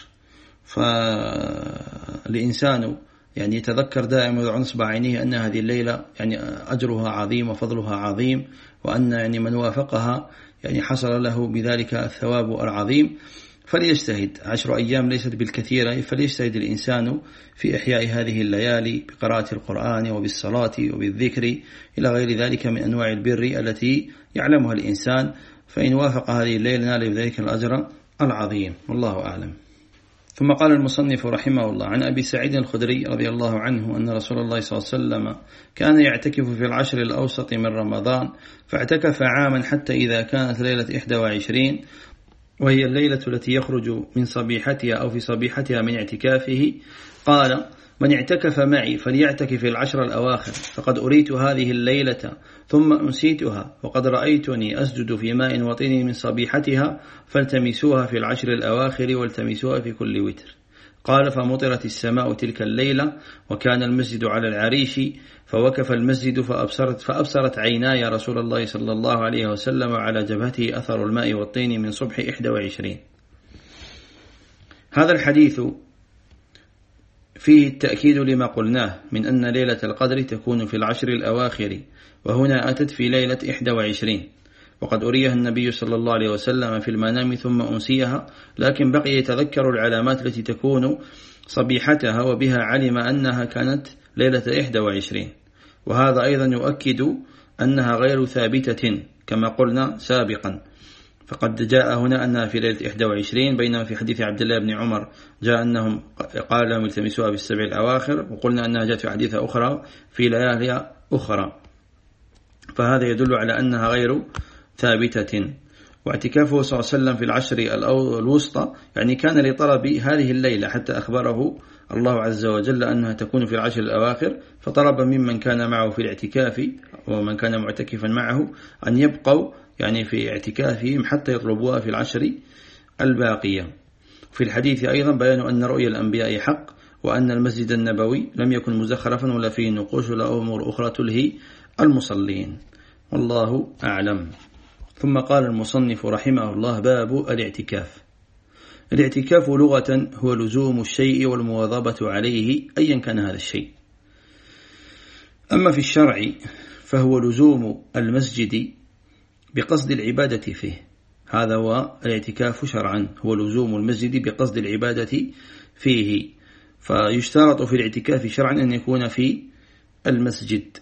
Speaker 1: فالإنسان يعني يتذكر دائما ويضع نصب عينيه أن هذه الليلة يعني أجرها عظيم وفضلها عظيم، وأن يعني من وافقها يعني حصل له بذلك الثواب العظيم. فليجتهد، 10 أيام ليست بالكثيرة، فليجتهد الإنسان في إحياء هذه الليالي بقراءة القرآن وبالصلاة وبالذكر إلى غير ذلك من أنواع البر التي يعلمها الإنسان. فإن وافق هذه الليلة نال بذلك الأجر العظيم، والله أعلم. ثم قال المصنف رحمه الله: عن أبي سعيد الخدري رضي الله عنه أن رسول الله صلى الله عليه وسلم كان يعتكف في العشر الأوسط من رمضان، فاعتكف عاما حتى إذا كانت ليلة 21، وهي الليلة التي يخرج من صبيحتها أو في صبيحتها من اعتكافه، قال: من اعتكف معي فليعتكف 10 الأواخر، فقد أريت هذه الليلة ثم أنسيتها، وقد رأيتني أسجد في ماء وطين من صبيحتها، فالتمسوها في 10 الأواخر والتمسوها في كل وتر. قال فمطرت السماء تلك الليلة وكان المسجد على العريش فوقف المسجد فأبصرت عيناي رسول الله صلى الله عليه وسلم على جبهته أثر الماء والطين من صبح 21. هذا الحديث فيه التأكيد لما قلناه من أن ليلة القدر تكون في العشر الأواخر، وهنا أتت في ليلة 21، وقد أريها النبي صلى الله عليه وسلم في المنام ثم أنسيها، لكن بقي يتذكر العلامات التي تكون صبيحتها وبها علم أنها كانت ليلة 21. وهذا أيضا يؤكد أنها غير ثابتة كما قلنا سابقا، فقد جاء هنا أنها في ليلة 21، بينما في حديث عبد الله بن عمر جاء أنهم قال لهم التمسوها بالسبع الأواخر، وقلنا أنها جاءت في حديث أخرى في ليالي أخرى، فهذا يدل على أنها غير ثابتة. واعتكافه صلى الله عليه وسلم في العشر الوسطى يعني كان لطلب هذه الليلة، حتى أخبره الله عز وجل أنها تكون في العشر الأواخر، فطلب ممن كان معه في الاعتكاف ومن كان معتكفا معه أن يبقوا يعني في اعتكافهم حتى يطلبوها في العشر الباقية. في الحديث أيضا بيان أن رؤيا الأنبياء حق، وأن المسجد النبوي لم يكن مزخرفا ولا فيه نقوش ولا أمور أخرى تلهي المصلين، والله أعلم. ثم قال المصنف رحمه الله: باب الاعتكاف. الاعتكاف لغة هو لزوم الشيء والمواظبة عليه أيا كان هذا الشيء. أما في الشرع فهو لزوم المسجد بقصد العبادة فيه، هذا هو الاعتكاف شرعا، هو لزوم المسجد بقصد العبادة فيه، فيشترط في الاعتكاف شرعا أن يكون في المسجد.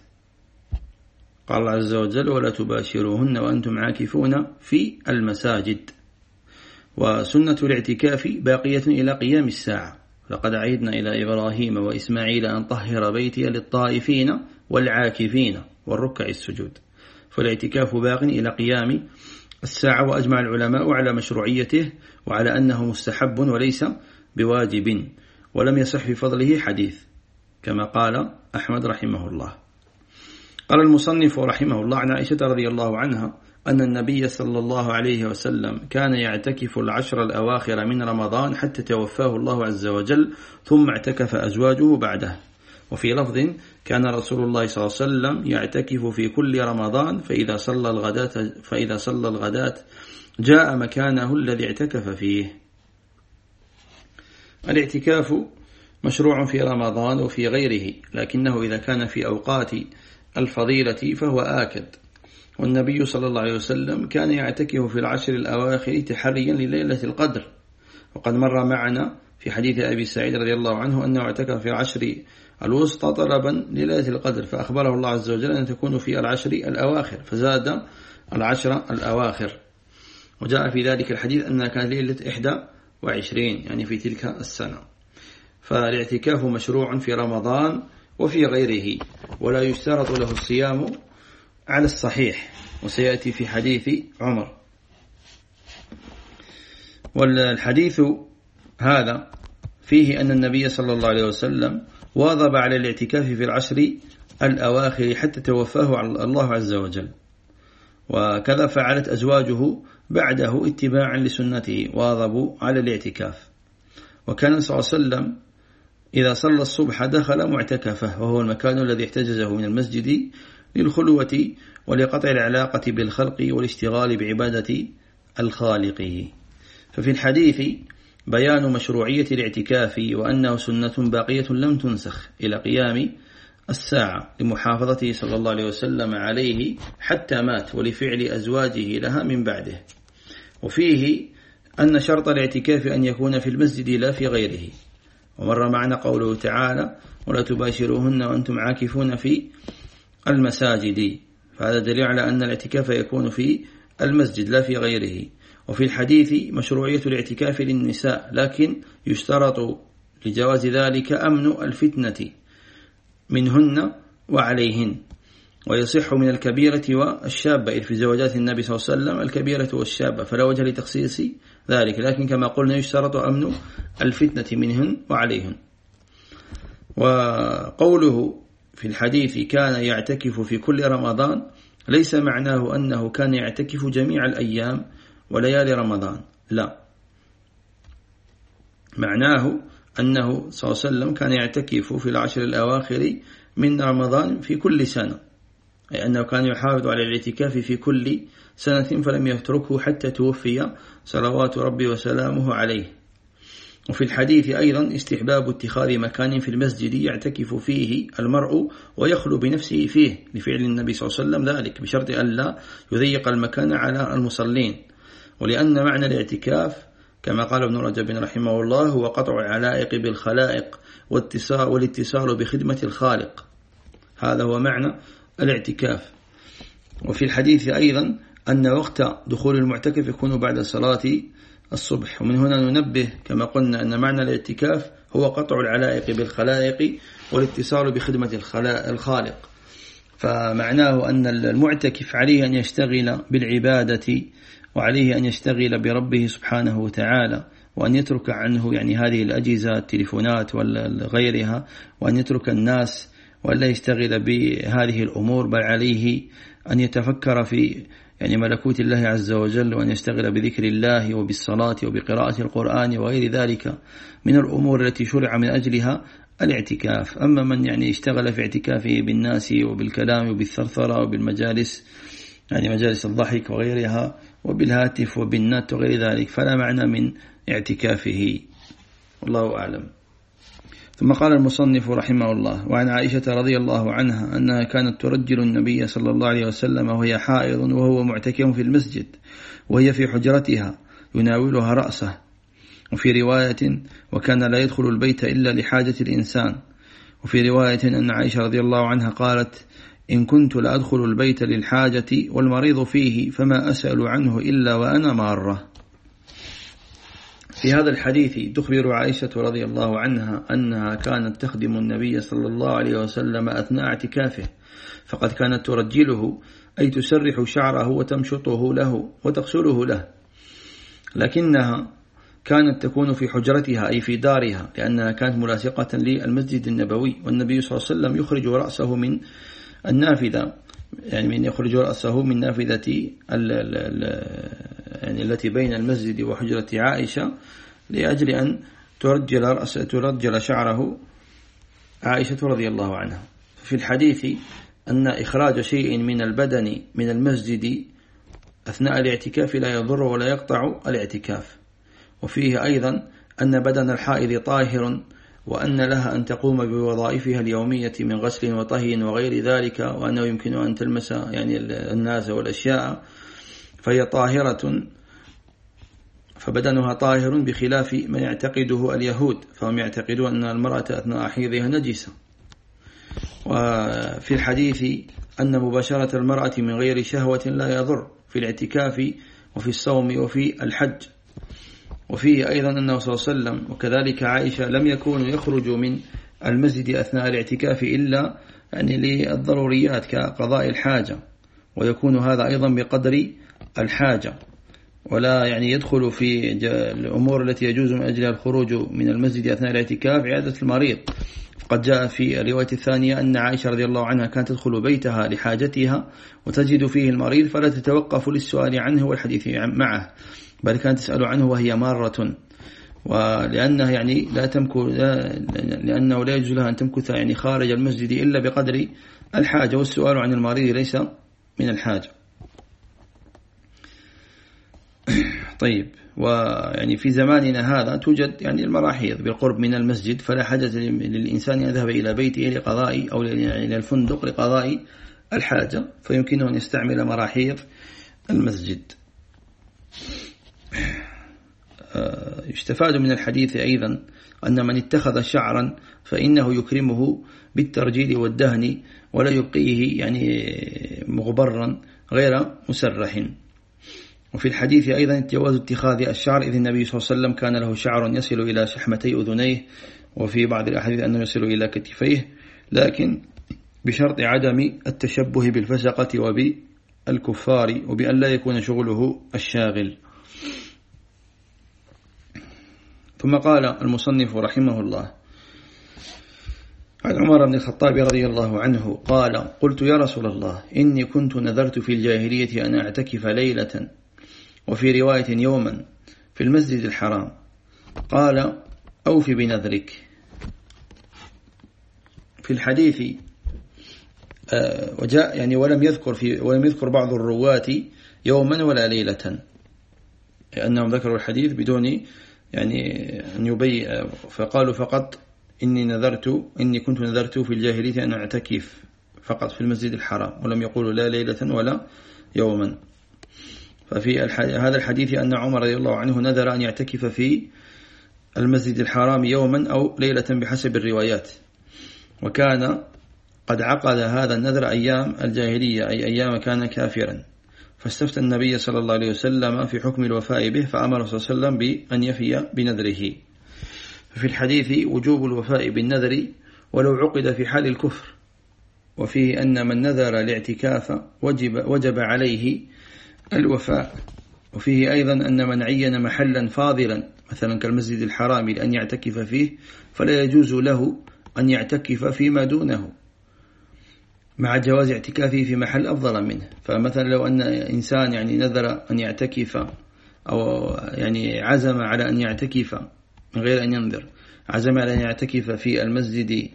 Speaker 1: قال الله عز وجل: ولا تباشروهن وأنتم عاكفون في المساجد. وسنة الاعتكاف باقية إلى قيام الساعة، لقد عهدنا إلى إبراهيم وإسماعيل أن طهر بيتي للطائفين والعاكفين والركع السجود، فالاعتكاف باق إلى قيام الساعة. وأجمع العلماء على مشروعيته وعلى أنه مستحب وليس بواجب، ولم يصح في فضله حديث كما قال أحمد رحمه الله. قال المصنف رحمه الله: عن عائشة رضي الله عنها أن النبي صلى الله عليه وسلم كان يعتكف العشر الأواخر من رمضان حتى توفاه الله عز وجل، ثم اعتكف أزواجه بعده. وفي لفظ: كان رسول الله صلى الله عليه وسلم يعتكف في كل رمضان فإذا صلى الغداة جاء مكانه الذي اعتكف فيه. الاعتكاف مشروع في رمضان وفي غيره، لكنه إذا كان في أوقات الفضيلة فهو آكد. والنبي صلى الله عليه وسلم كان يعتكف في العشر الأواخر تحريا لليلة القدر، وقد مر معنا في حديث أبي سعيد رضي الله عنه أنه اعتكف في العشر الوسطى طلبا لليلة القدر، فأخبره الله عز وجل أن تكون في العشر الأواخر، فزاد العشر الأواخر. وجاء في ذلك الحديث أنها كانت ليلة 21 يعني في تلك السنة. فالاعتكاف مشروع في رمضان وفي غيره، ولا يشترط له الصيام على الصحيح، وسيأتي في حديث عمر. والحديث هذا فيه أن النبي صلى الله عليه وسلم واظب على الاعتكاف في العشر الأواخر حتى توفاه الله عز وجل، وكذا فعلت أزواجه بعده اتباعا لسنته، واظبوا على الاعتكاف. وكان صلى الله عليه وسلم إذا صلى الصبح دخل معتكفه، وهو المكان الذي احتجزه من المسجد للخلوة ولقطع العلاقة بالخلق والاشتغال بعبادة الخالق. ففي الحديث بيان مشروعية الاعتكاف، وأنه سنة باقية لم تنسخ إلى قيام الساعة، لمحافظته صلى الله عليه وسلم عليه حتى مات، ولفعل أزواجه لها من بعده. وفيه أن شرط الاعتكاف أن يكون في المسجد لا في غيره. ومر معنا قوله تعالى: ولا تباشروهن وأنتم عاكفون في المساجد، فهذا دليل على أن الاعتكاف يكون في المسجد لا في غيره. وفي الحديث مشروعية الاعتكاف للنساء، لكن يشترط لجواز ذلك أمن الفتنة منهن وعليهن، ويصح من الكبيرة والشابة، إذ في زوجات النبي صلى الله عليه وسلم الكبيرة والشابة، فلا وجه لتخصيص ذلك، لكن كما قلنا يشترط أمن الفتنة منهن وعليهن. وقوله في الحديث كان يعتكف في كل رمضان ليس معناه أنه كان يعتكف جميع الأيام وليالي رمضان، لا، معناه أنه صلى الله عليه وسلم كان يعتكف في العشر الأواخر من رمضان في كل سنة، أي أنه كان يحافظ على الاعتكاف في كل سنة فلم يتركه حتى توفي صلوات ربي وسلامه عليه. وفي الحديث أيضا استحباب اتخاذ مكان في المسجد يعتكف فيه المرء ويخلو بنفسه فيه، لفعل النبي صلى الله عليه وسلم ذلك بشرط أن لا يضيق المكان على المصلين. ولأن معنى الاعتكاف كما قال ابن رجب رحمه الله هو قطع العلائق بالخلائق والاتصال بخدمة الخالق، هذا هو معنى الاعتكاف. وفي الحديث أيضا أن وقت دخول المعتكف يكون بعد صلاة الصبح. ومن هنا ننبه كما قلنا أن معنى الاعتكاف هو قطع العلائق بالخلائق والاتصال بخدمة الخالق، فمعناه أن المعتكف عليه أن يشتغل بالعبادة وعليه أن يشتغل بربه سبحانه وتعالى، وأن يترك عنه يعني هذه الأجهزة التليفونات وغيرها، وأن يترك الناس ولا يشتغل بهذه الأمور، بل عليه أن يتفكر في يعني ملكوت الله عز وجل، وأن يشتغل بذكر الله وبالصلاة وبقراءة القرآن وغير ذلك من الأمور التي شرع من أجلها الاعتكاف. أما من يعني اشتغل في اعتكافه بالناس وبالكلام وبالثرثرة وبالمجالس يعني مجالس الضحك وغيرها وبالهاتف وبالنت وغير ذلك فلا معنى من اعتكافه، والله أعلم. ثم قال المصنف رحمه الله: وعن عائشة رضي الله عنها أنها كانت ترجل النبي صلى الله عليه وسلم وهي حائض وهو معتكف في المسجد وهي في حجرتها يناولها رأسه. وفي رواية: وكان لا يدخل البيت إلا لحاجة الإنسان. وفي رواية أن عائشة رضي الله عنها قالت: إن كنت لأدخل البيت للحاجة والمريض فيه فما أسأل عنه إلا وأنا مارة. في هذا الحديث تخبر عائشة رضي الله عنها أنها كانت تخدم النبي صلى الله عليه وسلم أثناء اعتكافه، فقد كانت ترجله أي تسرح شعره وتمشطه له وتغسله له، لكنها كانت تكون في حجرتها أي في دارها، لأنها كانت ملاصقة للمسجد النبوي، والنبي صلى الله عليه وسلم يخرج رأسه من النافذة، يعني من يخرج رأسه من نافذة يعني التي بين المسجد وحجرة عائشة لأجل أن ترجل شعره عائشة رضي الله عنها. في الحديث أن إخراج شيء من البدن من المسجد أثناء الاعتكاف لا يضر ولا يقطع الاعتكاف. وفيه أيضا أن بدن الحائض طاهر، وأن لها أن تقوم بوظائفها اليومية من غسل وطهي وغير ذلك، وأنه يمكن أن تلمس يعني الناس والأشياء فهي طاهرة، فبدنها طاهر بخلاف من يعتقده اليهود، فهم يعتقدون أن المرأة أثناء حيضها نجسة. وفي الحديث أن مباشرة المرأة من غير شهوة لا يضر في الاعتكاف وفي الصوم وفي الحج. وفيه أيضا أنه صلى الله عليه وسلم وكذلك عائشة لم يكونوا يخرجوا من المسجد أثناء الاعتكاف إلا يعني للضروريات كقضاء الحاجة، ويكون هذا أيضا بقدر الحاجة، ولا يعني يدخل في الأمور التي يجوز من أجلها الخروج من المسجد أثناء الاعتكاف عيادة المريض. قد جاء في الرواية الثانية أن عائشة رضي الله عنها كانت تدخل بيتها لحاجتها وتجد فيه المريض فلا تتوقف للسؤال عنه والحديث معه، بل كانت تسأل عنه وهي مارة، ولأنه يعني لأنه لا يجوز لها أن تمكث يعني خارج المسجد إلا بقدر الحاجة، والسؤال عن المريض ليس من الحاجة. طيب، ويعني في زماننا هذا توجد يعني المراحيض بالقرب من المسجد، فلا حاجة للإنسان أن يذهب إلى بيته لقضاء أو إلى الفندق لقضاء الحاجة، فيمكنه أن يستعمل مراحيض المسجد. يستفاد من الحديث أيضا أن من اتخذ شعرا فإنه يكرمه بالترجيل والدهن ولا يبقيه يعني مغبرا غير مسرح. وفي الحديث أيضا جواز اتخاذ الشعر، إذ النبي صلى الله عليه وسلم كان له شعر يصل إلى شحمتي أذنيه، وفي بعض الأحاديث أنه يصل إلى كتفيه، لكن بشرط عدم التشبه بالفسقة وبالكفار، وبأن لا يكون شغله الشاغل. ثم قال المصنف رحمه الله: عن عمر بن الخطاب رضي الله عنه قال: قلت يا رسول الله إني كنت نذرت في الجاهلية أن أعتكف ليلة، وفي رواية يوما، في المسجد الحرام. قال: أوف بنذرك. في الحديث وجاء يعني ولم يذكر بعض الرواة يوما ولا ليلة، لأنهم ذكروا الحديث بدون يعني أن يبين، فقالوا فقط إني كنت نذرت في الجاهلية أن أعتكف فقط في المسجد الحرام، ولم يقولوا لا ليلة ولا يوما. ففي هذا الحديث أن عمر رضي الله عنه نذر أن يعتكف في المسجد الحرام يوما أو ليلة بحسب الروايات، وكان قد عقد هذا النذر أيام الجاهلية، أي أيام كان كافرا، فاستفتى النبي صلى الله عليه وسلم في حكم الوفاء به، فأمر صلى الله عليه وسلم بأن يفي بنذره. ففي الحديث وجوب الوفاء بالنذر ولو عقد في حال الكفر، وفيه أن من نذر الاعتكاف وجب عليه الوفاء. وفيه أيضا أن من عين محلا فاضلا مثلا كالمسجد الحرام لأن يعتكف فيه، فلا يجوز له أن يعتكف فيما دونه، مع جواز اعتكافه في محل أفضل منه. فمثلا لو أن إنسان يعني نذر أن يعتكف أو يعني عزم على أن يعتكف من غير أن ينذر، عزم على أن يعتكف في المسجد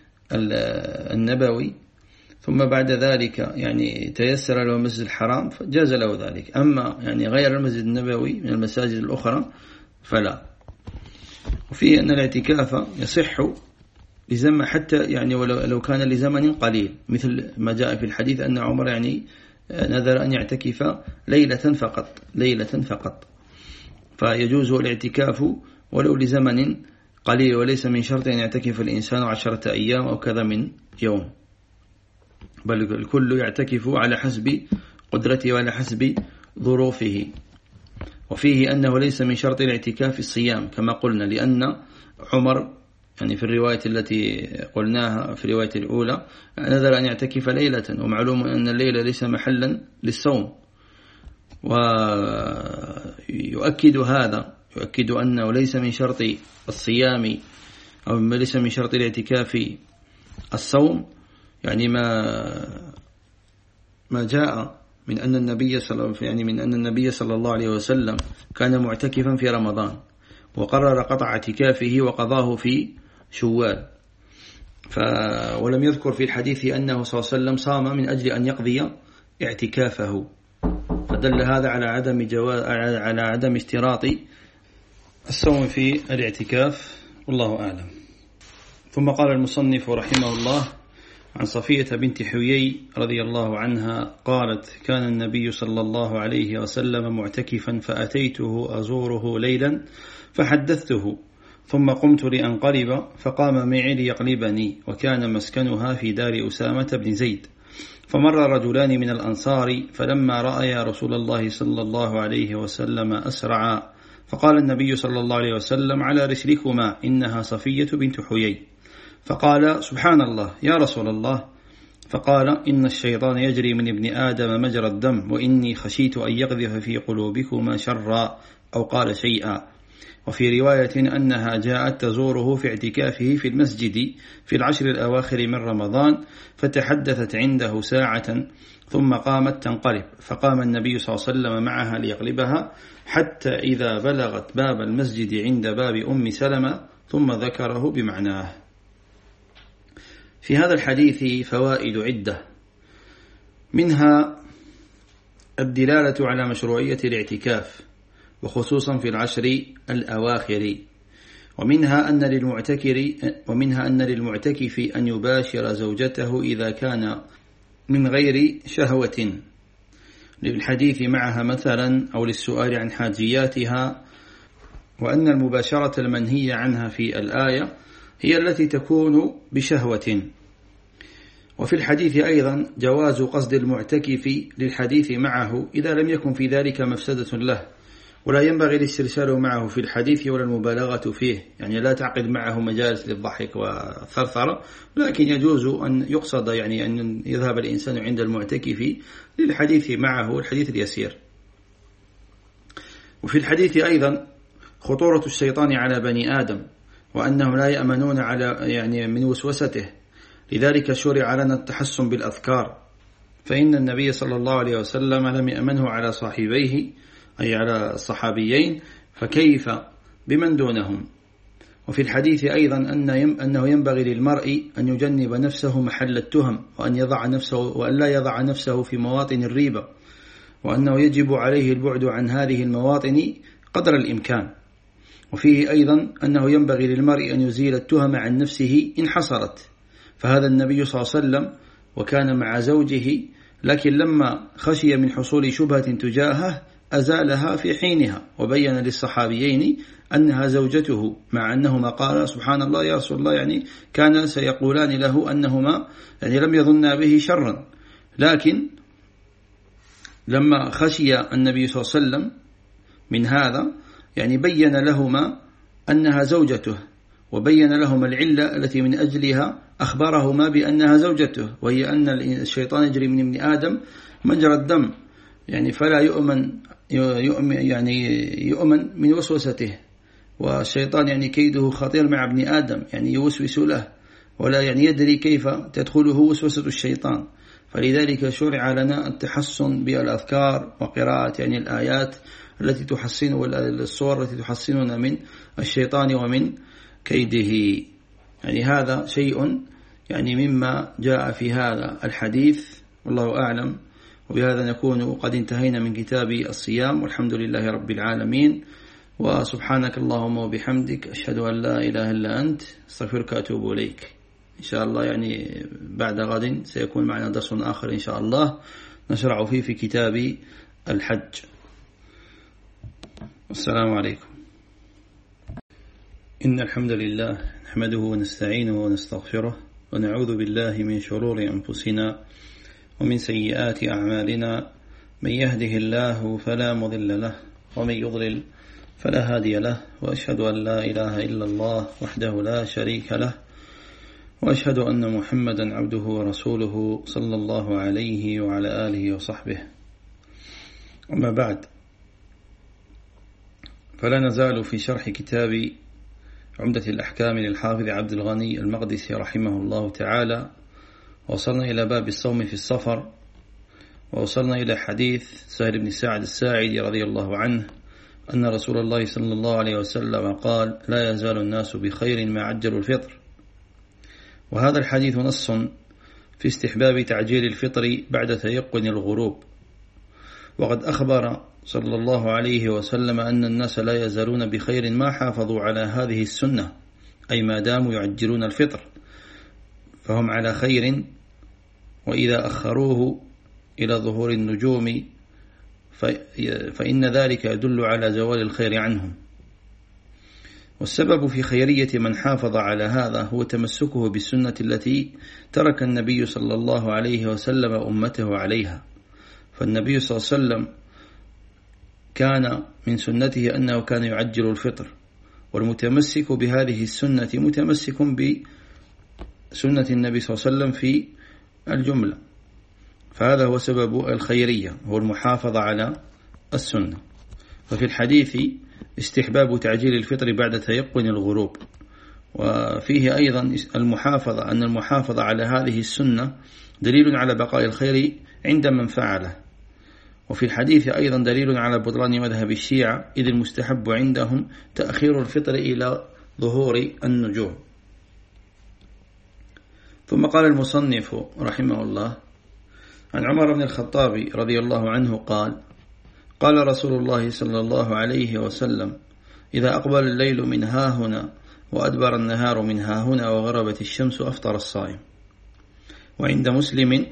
Speaker 1: النبوي، ثم بعد ذلك يعني تيسر له المسجد الحرام فجاز له ذلك. أما يعني غير المسجد النبوي من المساجد الأخرى فلا. وفيه أن الاعتكاف يصح لزمن حتى يعني ولو كان لزمن قليل، مثل ما جاء في الحديث أن عمر يعني نذر أن يعتكف ليلة فقط، فيجوز الاعتكاف ولو لزمن قليل، وليس من شرط أن يعتكف الإنسان 10 أيام أو كذا من يوم، بل الكل يعتكف على حسب قدرته وعلى حسب ظروفه. وفيه أنه ليس من شرط الاعتكاف الصيام كما قلنا، لأن عمر يعني في الرواية التي قلناها في الرواية الأولى نذر أن يعتكف ليلة، ومعلوم أن الليلة ليس محلا للصوم. ويؤكد هذا، يؤكد أنه ليس من شرط الصيام أو ليس من شرط الاعتكاف الصوم، يعني ما جاء من أن النبي صلى الله عليه وسلم كان معتكفا في رمضان وقرر قطع اعتكافه وقضاه في شوال، ولم يذكر في الحديث أنه صلى الله عليه وسلم صام من أجل أن يقضي اعتكافه، فدل هذا على عدم اشتراط الصوم في الاعتكاف، والله أعلم. ثم قال المصنف رحمه الله عن صفية بنت حيي رضي الله عنها قالت: كان النبي صلى الله عليه وسلم معتكفا، فأتيته أزوره ليلا فحدثته، ثم قمت لأنقلب، فقام معي ليقلبني، وكان مسكنها في دار أسامة بن زيد. فمر رجلان من الأنصار، فلما رأيا رسول الله صلى الله عليه وسلم أسرعا، فقال النبي صلى الله عليه وسلم: على رسلكما، إنها صفية بنت حيي. فقال: سبحان الله يا رسول الله. فقال: إن الشيطان يجري من ابن آدم مجرى الدم، وإني خشيت أن يقذف في قلوبكما شرا، أو قال شيئا. وفي رواية أنها جاءت تزوره في اعتكافه في المسجد في العشر الأواخر من رمضان، فتحدثت عنده ساعة ثم قامت تنقلب، فقام النبي صلى الله عليه وسلم معها ليقلبها، حتى إذا بلغت باب المسجد عند باب أم سلمة، ثم ذكره بمعناه. في هذا الحديث فوائد عدة، منها الدلالة على مشروعية الاعتكاف، وخصوصا في العشر الأواخر، ومنها أن للمعتكف أن يباشر زوجته إذا كان من غير شهوة، للحديث معها مثلا أو للسؤال عن حاجياتها، وأن المباشرة المنهية عنها في الآية هي التي تكون بشهوة. وفي الحديث أيضا جواز قصد المعتكف للحديث معه إذا لم يكن في ذلك مفسدة له، ولا ينبغي الاسترسال معه في الحديث ولا المبالغة فيه، يعني لا تعقد معه مجالس للضحك والثرثرة، لكن يجوز أن يقصد يعني أن يذهب الإنسان عند المعتكف للحديث معه الحديث اليسير. وفي الحديث أيضا خطورة الشيطان على بني آدم، وأنهم لا يأمنون على من وسوسته، لذلك شرع لنا التحسن بالأذكار، فإن النبي صلى الله عليه وسلم لم يأمنه على صاحبيه أي على الصحابيين، فكيف بمن دونهم؟ وفي الحديث أيضا أنه ينبغي للمرء أن يجنب نفسه محل التهم وأن لا يضع نفسه في مواطن الريبة، وأنه يجب عليه البعد عن هذه المواطن قدر الإمكان. وفيه أيضا أنه ينبغي للمرء أن يزيل التهم عن نفسه إن حصلت، فهذا النبي صلى الله عليه وسلم وكان مع زوجه، لكن لما خشي من حصول شبهة تجاهه أزالها في حينها، وبين للصحابيين أنها زوجته، مع أنهما قال سبحان الله يا رسول الله، يعني كان سيقولان له أنهما يعني لم يظنا به شرا، لكن لما خشي النبي صلى الله عليه وسلم من هذا يعني بين لهما أنها زوجته، وبين لهما العلة التي من أجلها أخبرهما بأنها زوجته، وهي أن الشيطان يجري من ابن آدم مجرى الدم، يعني فلا يؤمن من وسوسته، والشيطان يعني كيده خطير مع ابن آدم، يعني يوسوس له ولا يعني يدري كيف تدخله وسوسة الشيطان. فلذلك شرع لنا التحصن بالأذكار وقراءة يعني الآيات التي تحصن، والصور التي تحصننا من الشيطان ومن كيده. يعني هذا شيء يعني مما جاء في هذا الحديث، والله أعلم. وبهذا نكون قد انتهينا من كتاب الصيام، والحمد لله رب العالمين، وسبحانك اللهم وبحمدك، أشهد أن لا إله إلا أنت، استغفرك وأتوب إليك. إن شاء الله يعني بعد غد سيكون معنا درس آخر إن شاء الله نشرع فيه في كتاب الحج. السلام عليكم. إن الحمد لله نحمده ونستعينه ونستغفره، ونعوذ بالله من شرور أنفسنا ومن سيئات أعمالنا، من يهده الله فلا مضل له، ومن يضلل فلا هادي له، وأشهد أن لا إله إلا الله وحده لا شريك له، وأشهد أن محمدا عبده ورسوله صلى الله عليه وعلى آله وصحبه. أما بعد، فلا نزال في شرح كتاب عمدة الأحكام للحافظ عبد الغني المقدسي رحمه الله تعالى، وصلنا إلى باب الصوم في السفر، ووصلنا إلى حديث سهل بن سعد الساعدي رضي الله عنه أن رسول الله صلى الله عليه وسلم قال: لا يزال الناس بخير ما عجلوا الفطر. وهذا الحديث نص في استحباب تعجيل الفطر بعد تيقن الغروب، وقد أخبر صلى الله عليه وسلم أن الناس لا يزالون بخير ما حافظوا على هذه السنة، أي ما داموا يعجلون الفطر فهم على خير، وإذا أخروه إلى ظهور النجوم فإن ذلك يدل على زوال الخير عنهم. والسبب في خيرية من حافظ على هذا هو تمسكه بالسنة التي ترك النبي صلى الله عليه وسلم أمته عليها. فالنبي صلى الله عليه وسلم كان من سنته أنه كان يعجل الفطر، والمتمسك بهذه السنة متمسك بسنة النبي صلى الله عليه وسلم في الجملة، فهذا هو سبب الخيرية، هو المحافظة على السنة. ففي الحديث استحباب تعجيل الفطر بعد تيقن الغروب، وفيه أيضا المحافظة، أن المحافظة على هذه السنة دليل على بقاء الخير عند من فعله. وفي الحديث أيضا دليل على بطلان مذهب الشيعة، إذ المستحب عندهم تأخير الفطر إلى ظهور النجوم. ثم قال المصنف رحمه الله: عن عمر بن الخطاب رضي الله عنه قال: قال رسول الله صلى الله عليه وسلم: إذا أقبل الليل من هاهنا وأدبر النهار من هاهنا وغربت الشمس أفطر الصائم. وعند مسلم: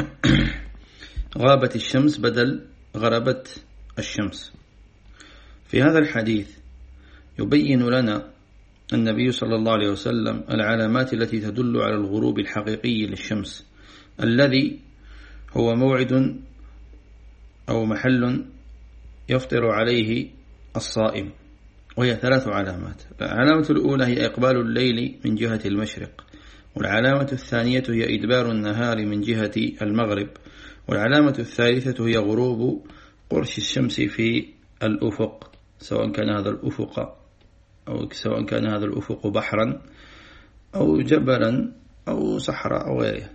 Speaker 1: غابت الشمس بدل غربت الشمس. في هذا الحديث يبين لنا النبي صلى الله عليه وسلم العلامات التي تدل على الغروب الحقيقي للشمس، الذي هو موعد أو محل يفطر عليه الصائم، وهي 3 علامات. العلامة الأولى هي إقبال الليل من جهة المشرق، والعلامة الثانية هي إدبار النهار من جهة المغرب، والعلامة الثالثة هي غروب قرش الشمس في الأفق، سواء كان هذا الأفق بحرا أو جبلا أو صحراء أو غيرها.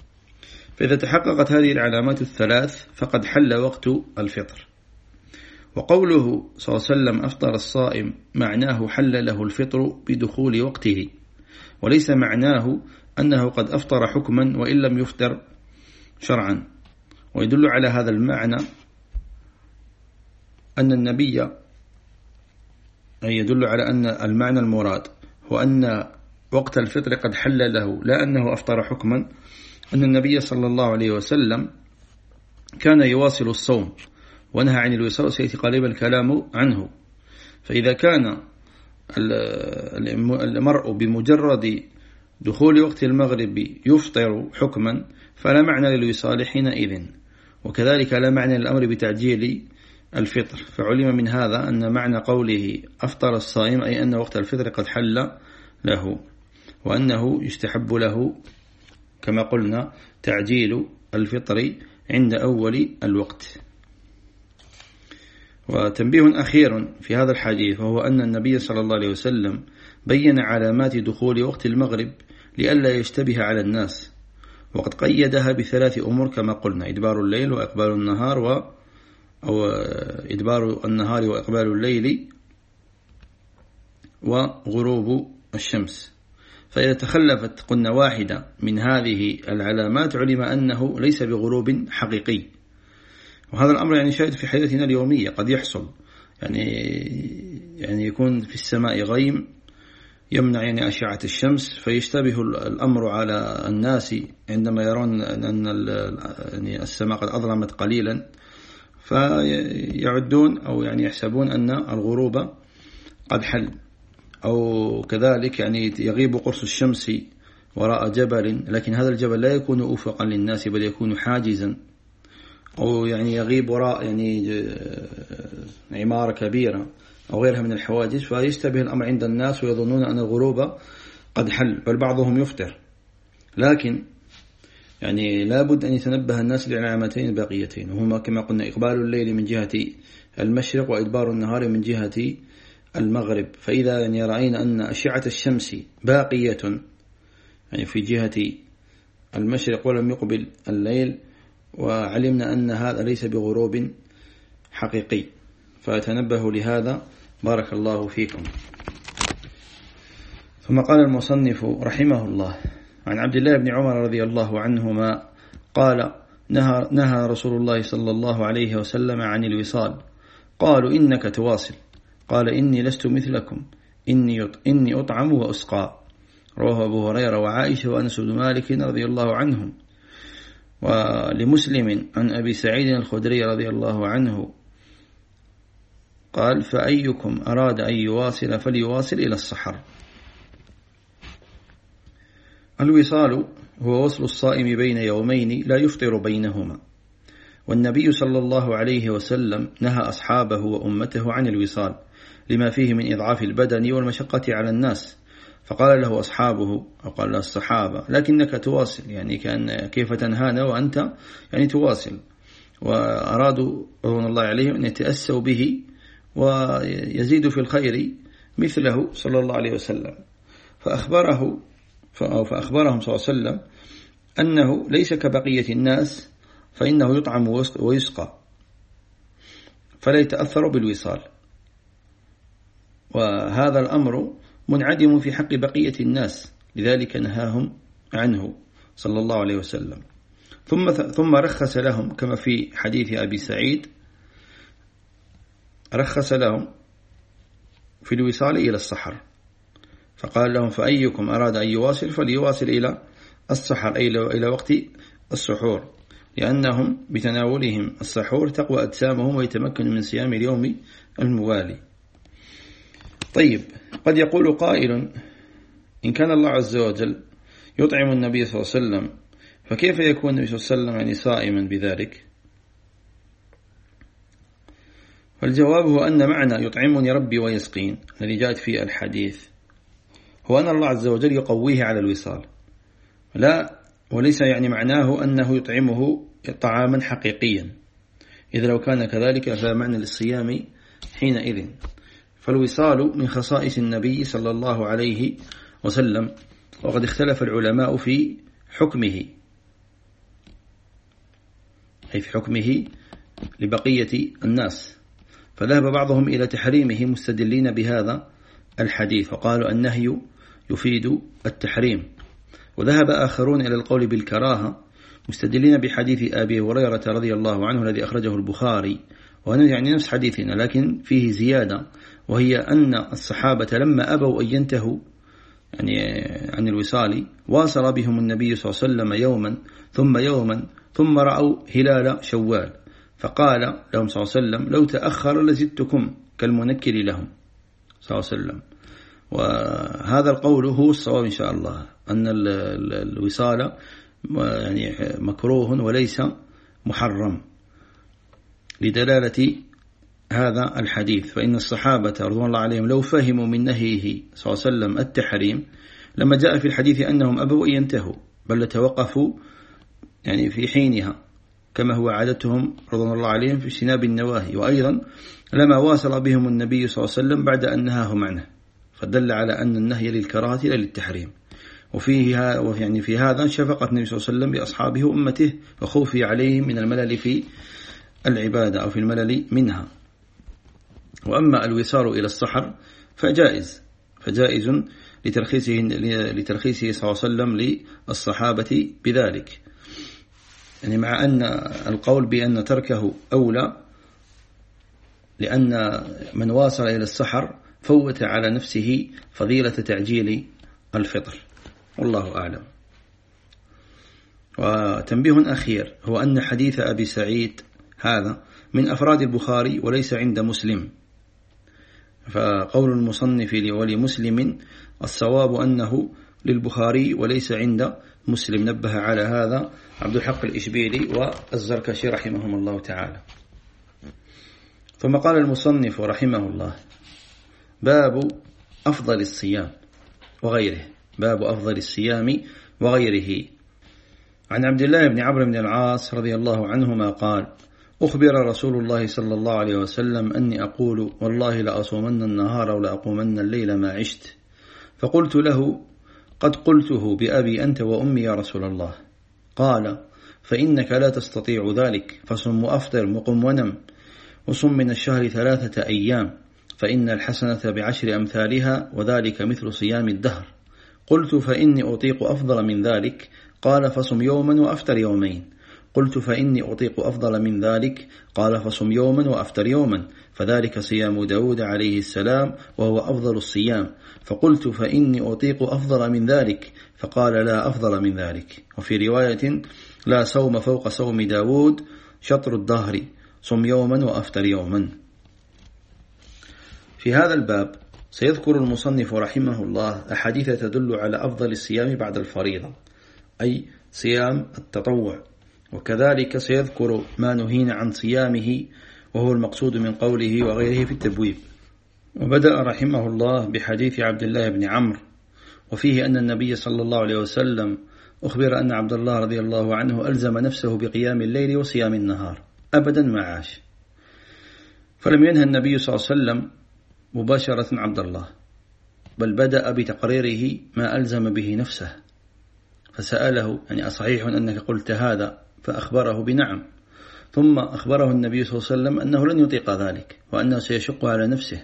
Speaker 1: فإذا تحققت هذه العلامات الثلاث فقد حل وقت الفطر. وقوله صلى الله عليه وسلم أفطر الصائم معناه حل له الفطر بدخول وقته، وليس معناه أنه قد أفطر حكما وإن لم يفطر شرعا. ويدل على هذا المعنى أن النبي، أي يدل على أن المعنى المراد هو أن وقت الفطر قد حل له، لا أنه أفطر حكما، أن النبي صلى الله عليه وسلم كان يواصل الصوم ونهى عن الوصال، سيأتي قريبا الكلام عنه. فإذا كان المرء بمجرد دخول وقت المغرب يفطر حكما فلا معنى للوصال حينئذ، وكذلك لا معنى للأمر بتعجيل الفطر. فعلم من هذا أن معنى قوله أفطر الصائم أي أن وقت الفطر قد حل له، وأنه يستحب له كما قلنا تعجيل الفطر عند أول الوقت. وتنبيه أخير في هذا الحديث وهو أن النبي صلى الله عليه وسلم بين علامات دخول وقت المغرب لئلا يشتبه على الناس، وقد قيدها بثلاث أمور كما قلنا: إدبار الليل وإقبال النهار أو إدبار النهار وإقبال الليل وغروب الشمس. فإذا تخلفت قلنا واحدة من هذه العلامات علم أنه ليس بغروب حقيقي. وهذا الأمر يعني شاهد في حياتنا اليومية، قد يحصل يعني يكون في السماء غيم يمنع يعني أشعة الشمس، فيشتبه الأمر على الناس عندما يرون أن يعني السماء قد أظلمت قليلا، فيعدون أو يعني يحسبون أن الغروب قد حل. أو كذلك يعني يغيب قرص الشمس وراء جبل، لكن هذا الجبل لا يكون أفقا للناس بل يكون حاجزا، أو يعني يغيب وراء يعني عمارة كبيرة أو غيرها من الحواجز، فيشتبه الأمر عند الناس ويظنون أن الغروب قد حل، بل بعضهم يفطر. لكن يعني لابد أن يتنبه الناس لعلامتين الباقيتين، وهما كما قلنا إقبال الليل من جهة المشرق وإدبار النهار من جهة المغرب. فإذا يعني رأينا أن أشعة الشمس باقية يعني في جهة المشرق ولم يقبل الليل، وعلمنا أن هذا ليس بغروب حقيقي، فتنبهوا لهذا بارك الله فيكم. ثم قال المصنف رحمه الله: عن عبد الله بن عمر رضي الله عنهما قال: نهى رسول الله صلى الله عليه وسلم عن الوصال، قالوا: إنك تواصل، قال: إني لست مثلكم، إني أطعم وأسقى. رواه أبو هريرة وعائشة وأنس بن مالك رضي الله عنهم. ولمسلم عن أبي سعيد الخدري رضي الله عنه قال: فأيكم أراد أن يواصل فليواصل إلى السحر. الوصال هو وصل الصائم بين يومين لا يفطر بينهما، والنبي صلى الله عليه وسلم نهى أصحابه وأمته عن الوصال لما فيه من إضعاف البدن والمشقة على الناس، فقال له أصحابه أو قال له الصحابة: لكنك تواصل، يعني كان كيف تنهانا وأنت يعني تواصل. وأرادوا رضوان الله عليهم أن يتأسوا به ويزيد في الخير مثله صلى الله عليه وسلم. فأخبرهم صلى الله عليه وسلم أنه ليس كبقية الناس، فإنه يطعم ويسقى فلا يتأثر بالوصال، وهذا الأمر منعدم في حق بقية الناس، لذلك نهاهم عنه صلى الله عليه وسلم. ثم رخص لهم كما في حديث أبي سعيد، رخص لهم في الوصال إلى السحر، فقال لهم: فأيكم أراد أن يواصل فليواصل إلى السحر، أي إلى وقت السحور، لأنهم بتناولهم السحور تقوى أجسامهم ويتمكن من صيام اليوم الموالي. طيب، قد يقول قائل: إن كان الله عز وجل يطعم النبي صلى الله عليه وسلم فكيف يكون النبي صلى الله عليه وسلم يعني صائما بذلك؟ فالجواب هو أن معنى يطعمني ربي ويسقين الذي جاءت في الحديث هو أن الله عز وجل يقويه على الوصال، وليس يعني معناه أنه يطعمه طعاما حقيقيا، إذا لو كان كذلك فلا معنى للصيام حينئذ. فالوصال من خصائص النبي صلى الله عليه وسلم، وقد اختلف العلماء في حكمه، أي في حكمه لبقية الناس. فذهب بعضهم إلى تحريمه مستدلين بهذا الحديث، وقالوا النهي يفيد التحريم. وذهب آخرون إلى القول بالكراهة مستدلين بحديث أبي هريرة رضي الله عنه الذي أخرجه البخاري، وهنا يعني نفس حديثنا لكن فيه زيادة، وهي أن الصحابة لما أبوا أن ينتهوا يعني عن الوصال واصل بهم النبي صلى الله عليه وسلم يوما ثم يوما ثم رأوا هلال شوال، فقال لهم صلى الله عليه وسلم لو تأخر لزدتكم كالمنكر لهم صلى الله عليه وسلم. وهذا القول هو الصواب إن شاء الله، أن الوصال يعني مكروه وليس محرم لدلالة هذا الحديث. فإن الصحابة رضوان الله عليهم لو فهموا من نهيه صلى الله عليه وسلم التحريم لما جاء في الحديث أنهم أبوا أن ينتهوا، بل توقفوا يعني في حينها كما هو عادتهم رضوان الله عليهم في اجتناب النواهي، وأيضا لما واصل بهم النبي صلى الله عليه وسلم بعد أن نهاهم عنه، فدل على أن النهي للكراهة لا للتحريم. وفيه في هذا شفقة النبي صلى الله عليه وسلم بأصحابه وأمته وخوفه عليهم من الملل في العبادة أو في الملل منها. وأما الوصال إلى السحر فجائز لترخيصه صلى الله عليه وسلم للصحابة بذلك، يعني مع أن القول بأن تركه أولى، لأن من واصل إلى السحر فوت على نفسه فضيلة تعجيل الفطر، والله أعلم. وتنبيه أخير هو أن حديث أبي سعيد هذا من أفراد البخاري وليس عند مسلم، فقول المصنف ولمسلم الصواب أنه للبخاري وليس عند مسلم. نبه على هذا عبد الحق الإشبيلي والزركشي رحمهم الله تعالى. ثم قال المصنف رحمه الله: باب أفضل الصيام وغيره. باب أفضل الصيام وغيره. عن عبد الله بن عمرو بن العاص رضي الله عنهما قال: أخبر رسول الله صلى الله عليه وسلم أني أقول والله لأصومن النهار ولأقومن الليل ما عشت، فقلت له: قد قلته بأبي أنت وأمي يا رسول الله. قال: فإنك لا تستطيع ذلك، فصم وأفطر وقم ونم، وصم من الشهر 3 أيام، فإن الحسنة ب10 أمثالها، وذلك مثل صيام الدهر. قلت: فإني أطيق أفضل من ذلك. قال: فصم يوما وأفطر يومين. قلت: فإني أطيق أفضل من ذلك. قال: فصم يوما وأفطر يوما، فذلك صيام داود عليه السلام، وهو أفضل الصيام. فقلت: فإني أطيق أفضل من ذلك. فقال: لا أفضل من ذلك. وفي رواية: لا صوم فوق صوم داود، شطر الدهر، صم يوما وأفطر يوما. في هذا الباب سيذكر المصنف رحمه الله أحاديث تدل على أفضل الصيام بعد الفريضة، أي صيام التطوع، وكذلك سيذكر ما نهينا عن صيامه، وهو المقصود من قوله وغيره في التبويب. وبدأ رحمه الله بحديث عبد الله بن عمرو، وفيه أن النبي صلى الله عليه وسلم أخبر أن عبد الله رضي الله عنه ألزم نفسه بقيام الليل وصيام النهار أبدا ما عاش، فلم ينهى النبي صلى الله عليه وسلم مباشرة عبد الله، بل بدأ بتقريره ما ألزم به نفسه، فسأله: يعني أصحيح أنك قلت هذا؟ فأخبره بنعم، ثم أخبره النبي صلى الله عليه وسلم أنه لن يطيق ذلك، وأنه سيشق على نفسه،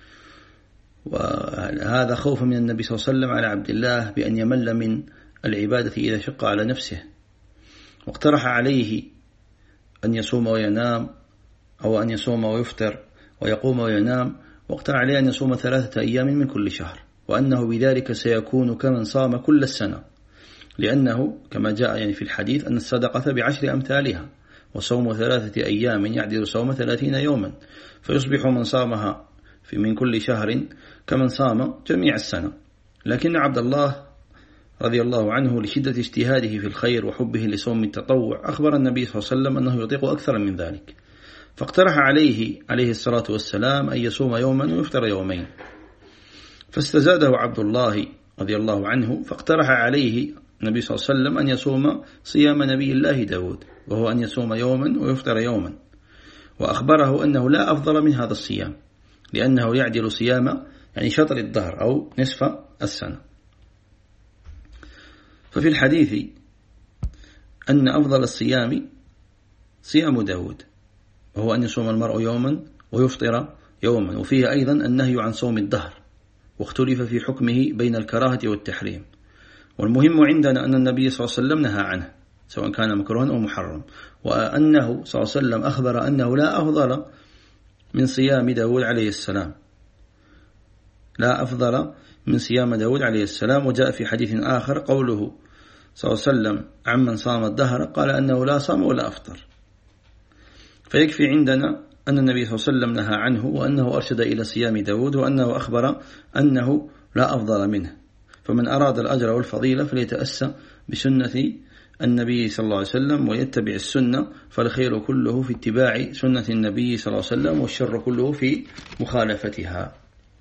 Speaker 1: وهذا خوف من النبي صلى الله عليه وسلم على عبد الله بأن يمل من العبادة إذا شق على نفسه، واقترح عليه أن يصوم وينام، أو أن يصوم ويفطر ويقوم وينام، واقترح عليه أن يصوم 3 أيام من كل شهر، وأنه بذلك سيكون كمن صام كل السنة، لأنه كما جاء يعني في الحديث أن الصدقة ب10 أمثالها، وصوم 3 أيام يعدل صوم 30 يوما، فيصبح من صامها من كل شهر كمن صام جميع السنة. لكن عبد الله رضي الله عنه لشدة اجتهاده في الخير وحبه لصوم التطوع أخبر النبي صلى الله عليه وسلم أنه يطيق أكثر من ذلك، فاقترح عليه الصلاة والسلام أن يصوم يوما ويفطر يومين، فاستزاده عبد الله رضي الله عنه، فاقترح عليه النبي صلى الله عليه وسلم أن يصوم صيام نبي الله داود، وهو أن يصوم يوما ويفطر يوما، وأخبره أنه لا أفضل من هذا الصيام، لأنه يعدل صيام يعني شطر الدهر أو نصف السنة. ففي الحديث أن أفضل الصيام صيام داود، وهو أن يصوم المرء يوما ويفطر يوما. وفيه أيضا النهي عن صوم الدهر، واختلف في حكمه بين الكراهة والتحريم. والمهم عندنا أن النبي صلى الله عليه وسلم نهى عنه سواء كان مكروها أو محرم، وأنه صلى الله عليه وسلم أخبر أنه لا أفضل من صيام داود عليه السلام، لا أفضل من صيام داود عليه السلام. وجاء في حديث آخر قوله صلى الله عليه وسلم عمن صام الدهر قال أنه لا صام ولا أفطر. فيكفي عندنا أن النبي صلى الله عليه وسلم نهى عنه، وأنه أرشد إلى صيام داود، وأنه أخبر أنه لا أفضل منه. فمن أراد الأجر والفضيلة فليتأسى بسنة النبي صلى الله عليه وسلم ويتبع السنة، فالخير كله في اتباع سنة النبي صلى الله عليه وسلم، والشر كله في مخالفتها.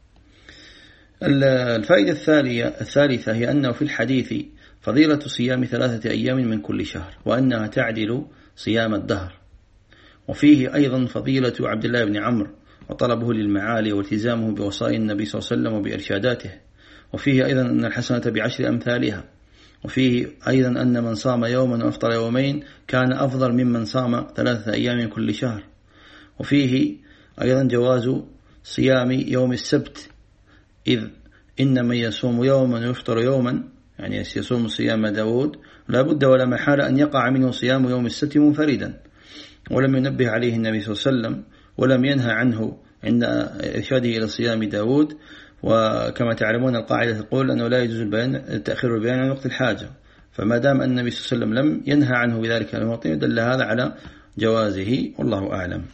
Speaker 1: الفائدة الثالثة هي أنه في الحديث فضيلة صيام 3 أيام من كل شهر، وأنها تعدل صيام الدهر. وفيه أيضا فضيلة عبد الله بن عمرو وطلبه للمعالي والتزامه بوصايا النبي صلى الله عليه وسلم وبإرشاداته. وفيه أيضا أن الحسنة ب10 أمثالها. وفيه أيضا أن من صام يوما وأفطر يومين كان أفضل ممن صام 3 أيام من كل شهر. وفيه أيضا جواز صيام يوم السبت، إذ إن من يصوم يوما ويفطر يوما، يعني يصوم صيام داود، لا بد ولا محالة أن يقع منه صيام يوم السبت منفردا. ولم ينبه عليه النبي صلى الله عليه وسلم، ولم ينهى عنه عند إرشاده إلى صيام داود. وكما تعلمون القاعدة تقول أنه لا يجوز تأخير البيان عن وقت الحاجة، فما دام أن النبي صلى الله عليه وسلم لم ينهى عنه بذلك الموطن دل هذا على جوازه، والله أعلم.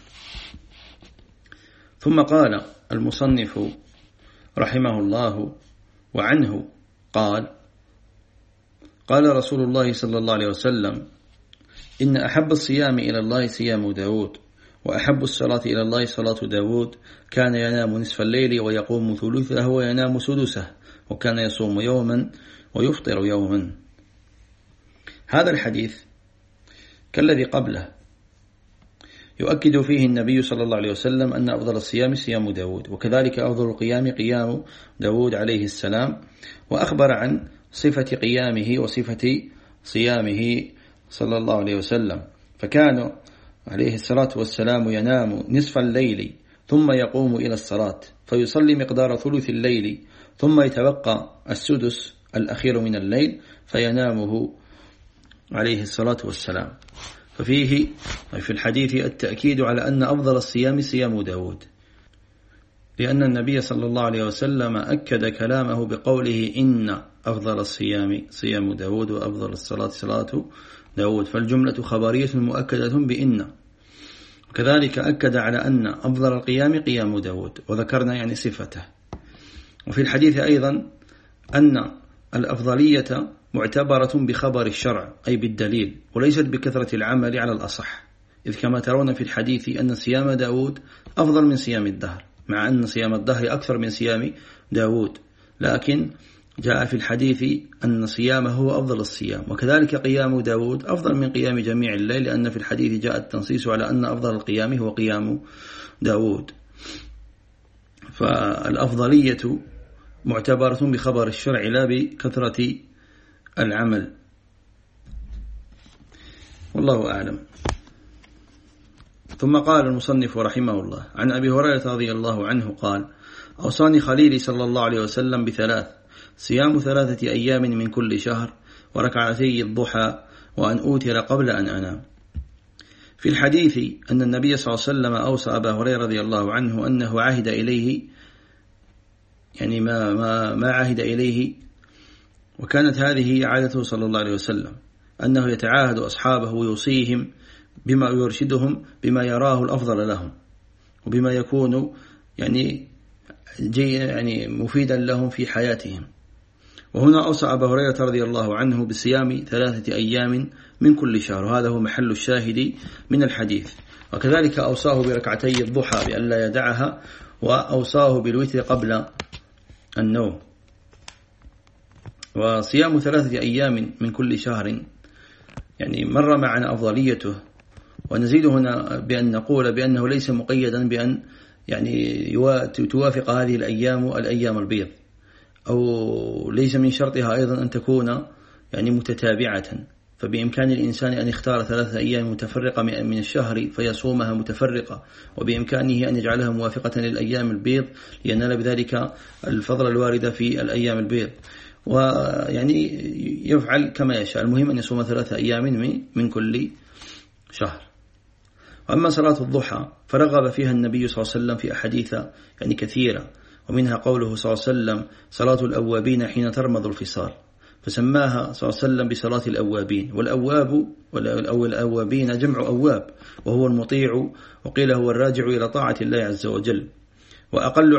Speaker 1: ثم قال المصنف رحمه الله وعنه قال رسول الله صلى الله عليه وسلم: إن أحب الصيام إلى الله صيام داود، وأحب الصلاة إلى الله صلاة داود، كان ينام نصف الليل ويقوم ثلثه وينام سدسه، وكان يصوم يوما ويفطر يوما. هذا الحديث كالذي قبله يؤكد فيه النبي صلى الله عليه وسلم أن أفضل الصيام صيام داود، وكذلك أفضل القيام قيام داود عليه السلام، وأخبر عن صفة قيامه وصفة صيامه صلى الله عليه وسلم. فكان عليه الصلاة والسلام ينام نصف الليل ثم يقوم إلى الصلاة فيصلي مقدار ثلث الليل، ثم يتبقى السدس الأخير من الليل فينامه عليه الصلاة والسلام. ففيه في الحديث التأكيد على أن أفضل الصيام صيام داود، لأن النبي صلى الله عليه وسلم أكد كلامه بقوله: إن أفضل الصيام صيام داود، وأفضل الصلاة صلاة داود. فالجملة خبرية مؤكدة بإن. وكذلك أكد على أن أفضل القيام قيام داود، وذكرنا يعني صفته. وفي الحديث أيضا أن الأفضلية معتبرة بخبر الشرع أي بالدليل، وليست بكثرة العمل على الأصح، إذ كما ترون في الحديث أن صيام داود أفضل من صيام الدهر، مع أن صيام الدهر أكثر من صيام داود، لكن جاء في الحديث أن صيامه هو أفضل الصيام. وكذلك قيام داود أفضل من قيام جميع الليل، لأن في الحديث جاء التنصيص على أن أفضل القيام هو قيام داود. فالأفضلية معتبرة بخبر الشرع لا بكثرة العمل، والله أعلم. ثم قال المصنف رحمه الله: عن أبي هريرة رضي الله عنه قال: أوصاني خليلي صلى الله عليه وسلم ب3: صيام 3 أيام من كل شهر، وركعتي الضحى، وأن أوتر قبل أن أنام. في الحديث أن النبي صلى الله عليه وسلم أوصى أبا هريرة رضي الله عنه أنه عهد إليه، يعني ما عهد إليه، وكانت هذه عادته صلى الله عليه وسلم، أنه يتعاهد أصحابه ويوصيهم بما يرشدهم بما يراه الأفضل لهم، وبما يكون يعني مفيدا لهم في حياتهم. وهنا أوصى أبا هريرة رضي الله عنه بصيام 3 أيام من كل شهر، وهذا هو محل الشاهد من الحديث. وكذلك أوصاه بركعتي الضحى بألا يدعها، وأوصاه بالوتر قبل النوم. وصيام 3 أيام من كل شهر يعني مر معنا أفضليته، ونزيد هنا بأن نقول بأنه ليس مقيدا بأن يعني توافق هذه الأيام البيض، أو ليس من شرطها أيضا أن تكون يعني متتابعة، فبإمكان الإنسان أن يختار 3 أيام متفرقة من الشهر فيصومها متفرقة، وبإمكانه أن يجعلها موافقة للأيام البيض لينال بذلك الفضل الوارد في الأيام البيض، ويعني يفعل كما يشاء. المهم أن يصوم 3 أيام من كل شهر. وأما صلاة الضحى فرغب فيها النبي صلى الله عليه وسلم في أحاديث يعني كثيرة، ومنها قوله صلى الله عليه وسلم: صلاة الأوابين حين ترمض الفصال، فسماها صلى الله عليه وسلم بصلاة الأوابين. والأواب أو الأوابين جمع أواب، وهو المطيع، وقيل هو الراجع إلى طاعة الله عز وجل. وأقل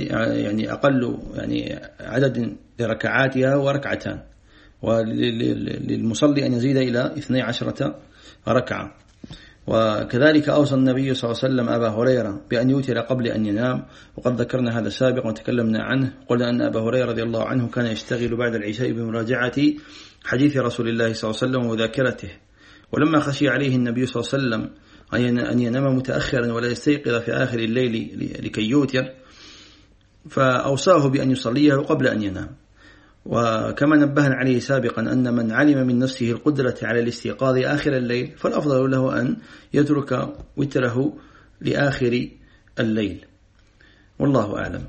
Speaker 1: عدد لركعاتها هو 2، وللمصلي أن يزيد إلى 12 ركعة. وكذلك أوصى النبي صلى الله عليه وسلم أبا هريرة بأن يوتر قبل أن ينام، وقد ذكرنا هذا سابقا وتكلمنا عنه. قلنا أن أبا هريرة رضي الله عنه كان يشتغل بعد العشاء بمراجعة حديث رسول الله صلى الله عليه وسلم وذاكرته، ولما خشي عليه النبي صلى الله عليه وسلم أن ينام متأخرا ولا يستيقظ في آخر الليل لكي يوتر، فأوصاه بأن يصليه قبل أن ينام. وكما نبهنا عليه سابقا أن من علم من نفسه القدرة على الاستيقاظ آخر الليل فالأفضل له أن يترك وتره لآخر الليل، والله أعلم.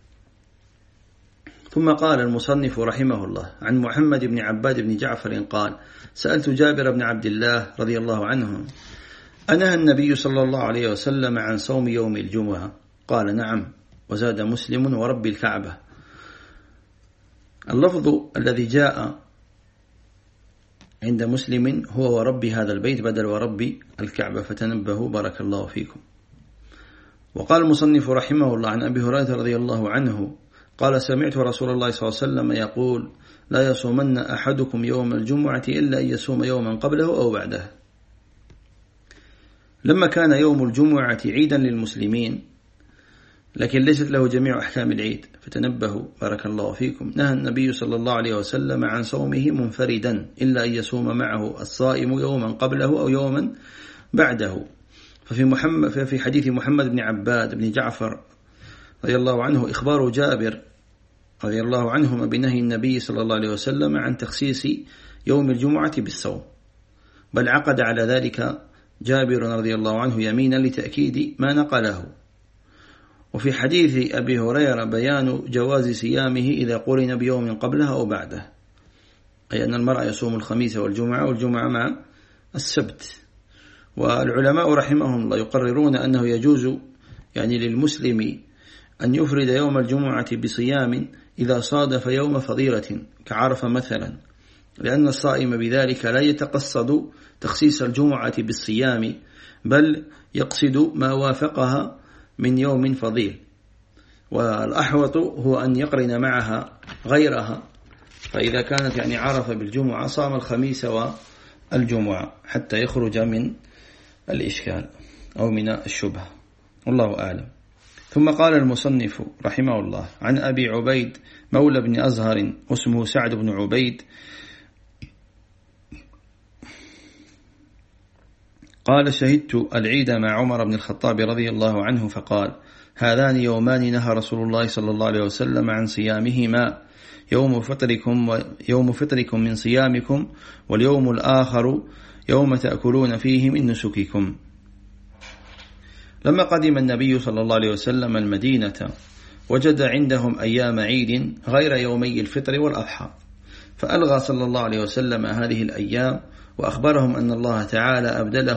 Speaker 1: ثم قال المصنف رحمه الله: عن محمد بن عباد بن جعفر قال: سألت جابر بن عبد الله رضي الله عنه: أنهى النبي صلى الله عليه وسلم عن صوم يوم الجمعة؟ قال: نعم. وزاد مسلم: ورب الكعبة. اللفظ الذي جاء عند مسلم هو ورب هذا البيت بدل ورب الكعبة، فتنبهوا بارك الله فيكم. وقال المصنف رحمه الله: عن أبي هريرة رضي الله عنه قال: سمعت رسول الله صلى الله عليه وسلم يقول: لا يصومن أحدكم يوم الجمعة إلا أن يصوم يوما قبله أو بعده. لما كان يوم الجمعة عيدا للمسلمين لكن ليست له جميع أحكام العيد، فتنبهوا بارك الله فيكم، نهى النبي صلى الله عليه وسلم عن صومه منفردا إلا أن يصوم معه الصائم يوما قبله أو يوما بعده. ففي حديث محمد بن عباد بن جعفر رضي الله عنه إخبار جابر رضي الله عنهما بنهي النبي صلى الله عليه وسلم عن تخصيص يوم الجمعة بالصوم، بل عقد على ذلك جابر رضي الله عنه يمينا لتأكيد ما نقله. وفي حديث أبي هريرة بيان جواز صيامه إذا قرن بيوم قبلها أو بعده، أي أن المرء يصوم الخميس والجمعة مع السبت. والعلماء رحمهم الله يقررون أنه يجوز يعني للمسلم أن يفرد يوم الجمعة بصيام إذا صادف يوم فضيلة كعرفة مثلا، لأن الصائم بذلك لا يتقصد تخصيص الجمعة بالصيام، بل يقصد ما وافقها من يوم فضيل. والأحوط هو أن يقرن معها غيرها، فإذا كانت يعني عرفة بالجمعة صام الخميس والجمعة حتى يخرج من الإشكال أو من الشبهة، والله أعلم. ثم قال المصنف رحمه الله: عن أبي عبيد مولى بن أزهر واسمه سعد بن عبيد قال: شهدت العيد مع عمر بن الخطاب رضي الله عنه فقال: هذان يومان نهى رسول الله صلى الله عليه وسلم عن صيامهما، يوم فطركم من صيامكم، واليوم الآخر يوم تأكلون فيه من نسككم. لما قدم النبي صلى الله عليه وسلم المدينة وجد عندهم أيام عيد غير يومي الفطر والأضحى، فألغى صلى الله عليه وسلم هذه الأيام، وأخبرهم أن الله تعالى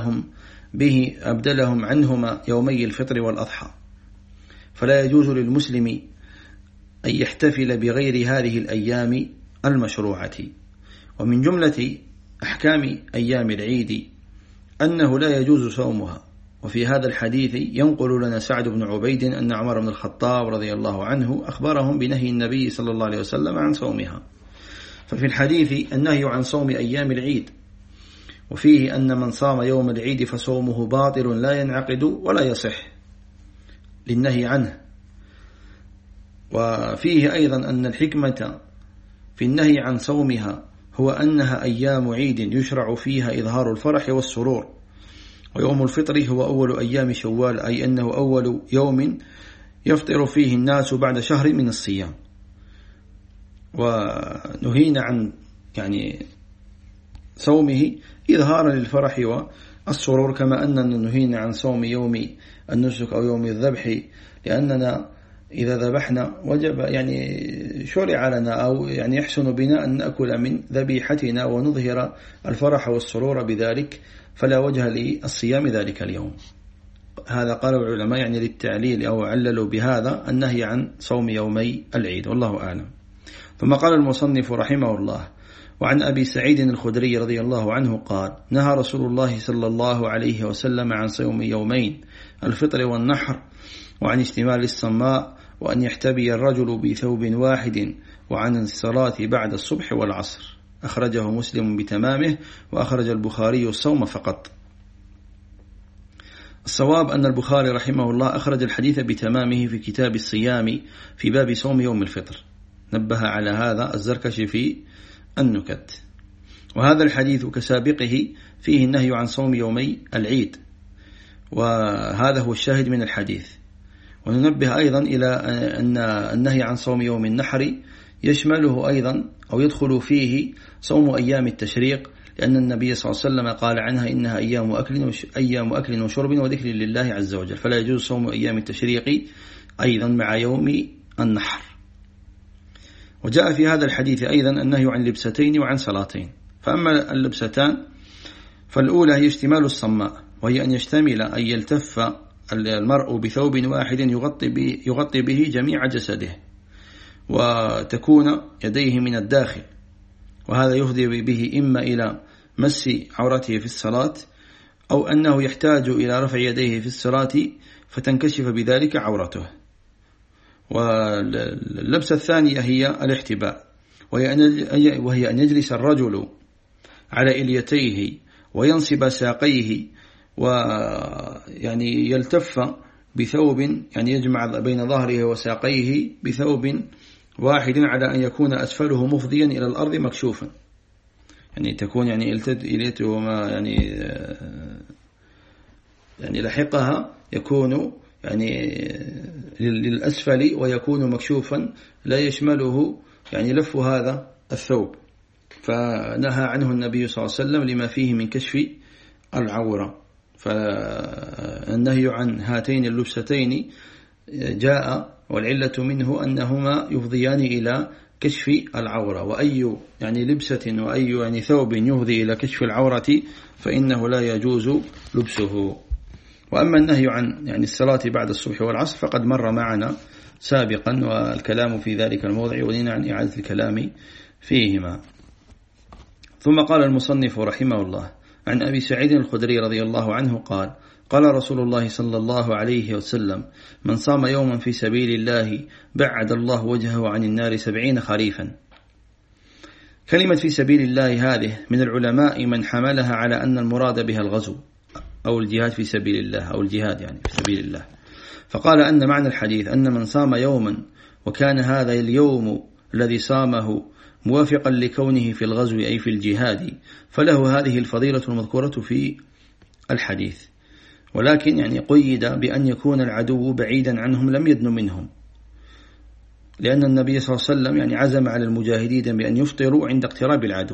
Speaker 1: أبدلهم عنهما يومي الفطر والأضحى، فلا يجوز للمسلم أن يحتفل بغير هذه الأيام المشروعة. ومن جملة أحكام أيام العيد أنه لا يجوز صومها. وفي هذا الحديث ينقل لنا سعد بن عبيد أن عمر بن الخطاب رضي الله عنه أخبرهم بنهي النبي صلى الله عليه وسلم عن صومها. ففي الحديث النهي عن صوم أيام العيد، وفيه أن من صام يوم العيد فصومه باطل لا ينعقد ولا يصح للنهي عنه. وفيه أيضا أن الحكمة في النهي عن صومها هو أنها أيام عيد يشرع فيها إظهار الفرح والسرور، ويوم الفطر هو أول أيام شوال، أي أنه أول يوم يفطر فيه الناس بعد شهر من الصيام. ونهينا عن يعني صومه إظهارا للفرح والسرور، كما أننا نهينا عن صوم يوم النسك أو يوم الذبح، لأننا إذا ذبحنا وجب يعني شرع لنا أو يعني يحسن بنا أن نأكل من ذبيحتنا ونظهر الفرح والسرور بذلك، فلا وجه للصيام ذلك اليوم. هذا قال العلماء يعني للتعليل أو عللوا بهذا النهي عن صوم يومي العيد، والله أعلم. ثم قال المصنف رحمه الله: وعن أبي سعيد الخدري رضي الله عنه قال: نهى رسول الله صلى الله عليه وسلم عن صوم يومين، الفطر والنحر، وعن اشتمال الصماء، وأن يحتبي الرجل بثوب واحد، وعن الصلاة بعد الصبح والعصر. أخرجه مسلم بتمامه، وأخرج البخاري الصوم فقط. الصواب أن البخاري رحمه الله أخرج الحديث بتمامه في كتاب الصيام في باب صوم يوم الفطر، نبه على هذا الزركشي في النكت. وهذا الحديث كسابقه فيه النهي عن صوم يومي العيد، وهذا هو الشاهد من الحديث. وننبه أيضا إلى أن النهي عن صوم يوم النحر يشمله أيضا أو يدخل فيه صوم أيام التشريق، لأن النبي صلى الله عليه وسلم قال عنها: إنها أيام أكل وشرب وذكر لله عز وجل، فلا يجوز صوم أيام التشريق أيضا مع يوم النحر. وجاء في هذا الحديث أيضا النهي عن لبستين وعن صلاتين. فأما اللبستان فالأولى هي اشتمال الصماء، وهي أن يشتمل أن يلتف المرء بثوب واحد يغطي به جميع جسده، وتكون يديه من الداخل، وهذا يفضي به إما إلى مس عورته في الصلاة، أو أنه يحتاج إلى رفع يديه في الصلاة فتنكشف بذلك عورته. واللبسة الثانية هي الاحتباء، وهي أن يجلس الرجل على إليتيه وينصب ساقيه، ويعني يلتف بثوب، يعني يجمع بين ظهره وساقيه بثوب واحد، على أن يكون أسفله مفضيا إلى الأرض مكشوفا، يعني تكون يعني إليته وما يعني لحقها يكون يعني للأسفل ويكون مكشوفا، لا يشمله يعني لف هذا الثوب. فنهى عنه النبي صلى الله عليه وسلم لما فيه من كشف العورة. فالنهي عن هاتين اللبستين جاء والعلة منه أنهما يفضيان إلى كشف العورة، وأي يعني لبسة وأي يعني ثوب يفضي إلى كشف العورة فإنه لا يجوز لبسه. وأما النهي عن يعني الصلاة بعد الصبح والعصر فقد مر معنا سابقا، والكلام في ذلك الموضع ولينا عن إعادة الكلام فيهما. ثم قال المصنف رحمه الله: عن أبي سعيد الخدري رضي الله عنه قال: قال رسول الله صلى الله عليه وسلم: من صام يوما في سبيل الله بعد الله وجهه عن النار 70 خريفا. كلمة في سبيل الله هذه من العلماء من حملها على أن المراد بها الغزو أو الجهاد في سبيل الله، أو الجهاد يعني في سبيل الله. فقال أن معنى الحديث أن من صام يوما وكان هذا اليوم الذي صامه موافقا لكونه في الغزو أي في الجهاد، فله هذه الفضيلة المذكورة في الحديث، ولكن يعني قيد بأن يكون العدو بعيدا عنهم لم يدن منهم، لأن النبي صلى الله عليه وسلم يعني عزم على المجاهدين بأن يفطروا عند اقتراب العدو،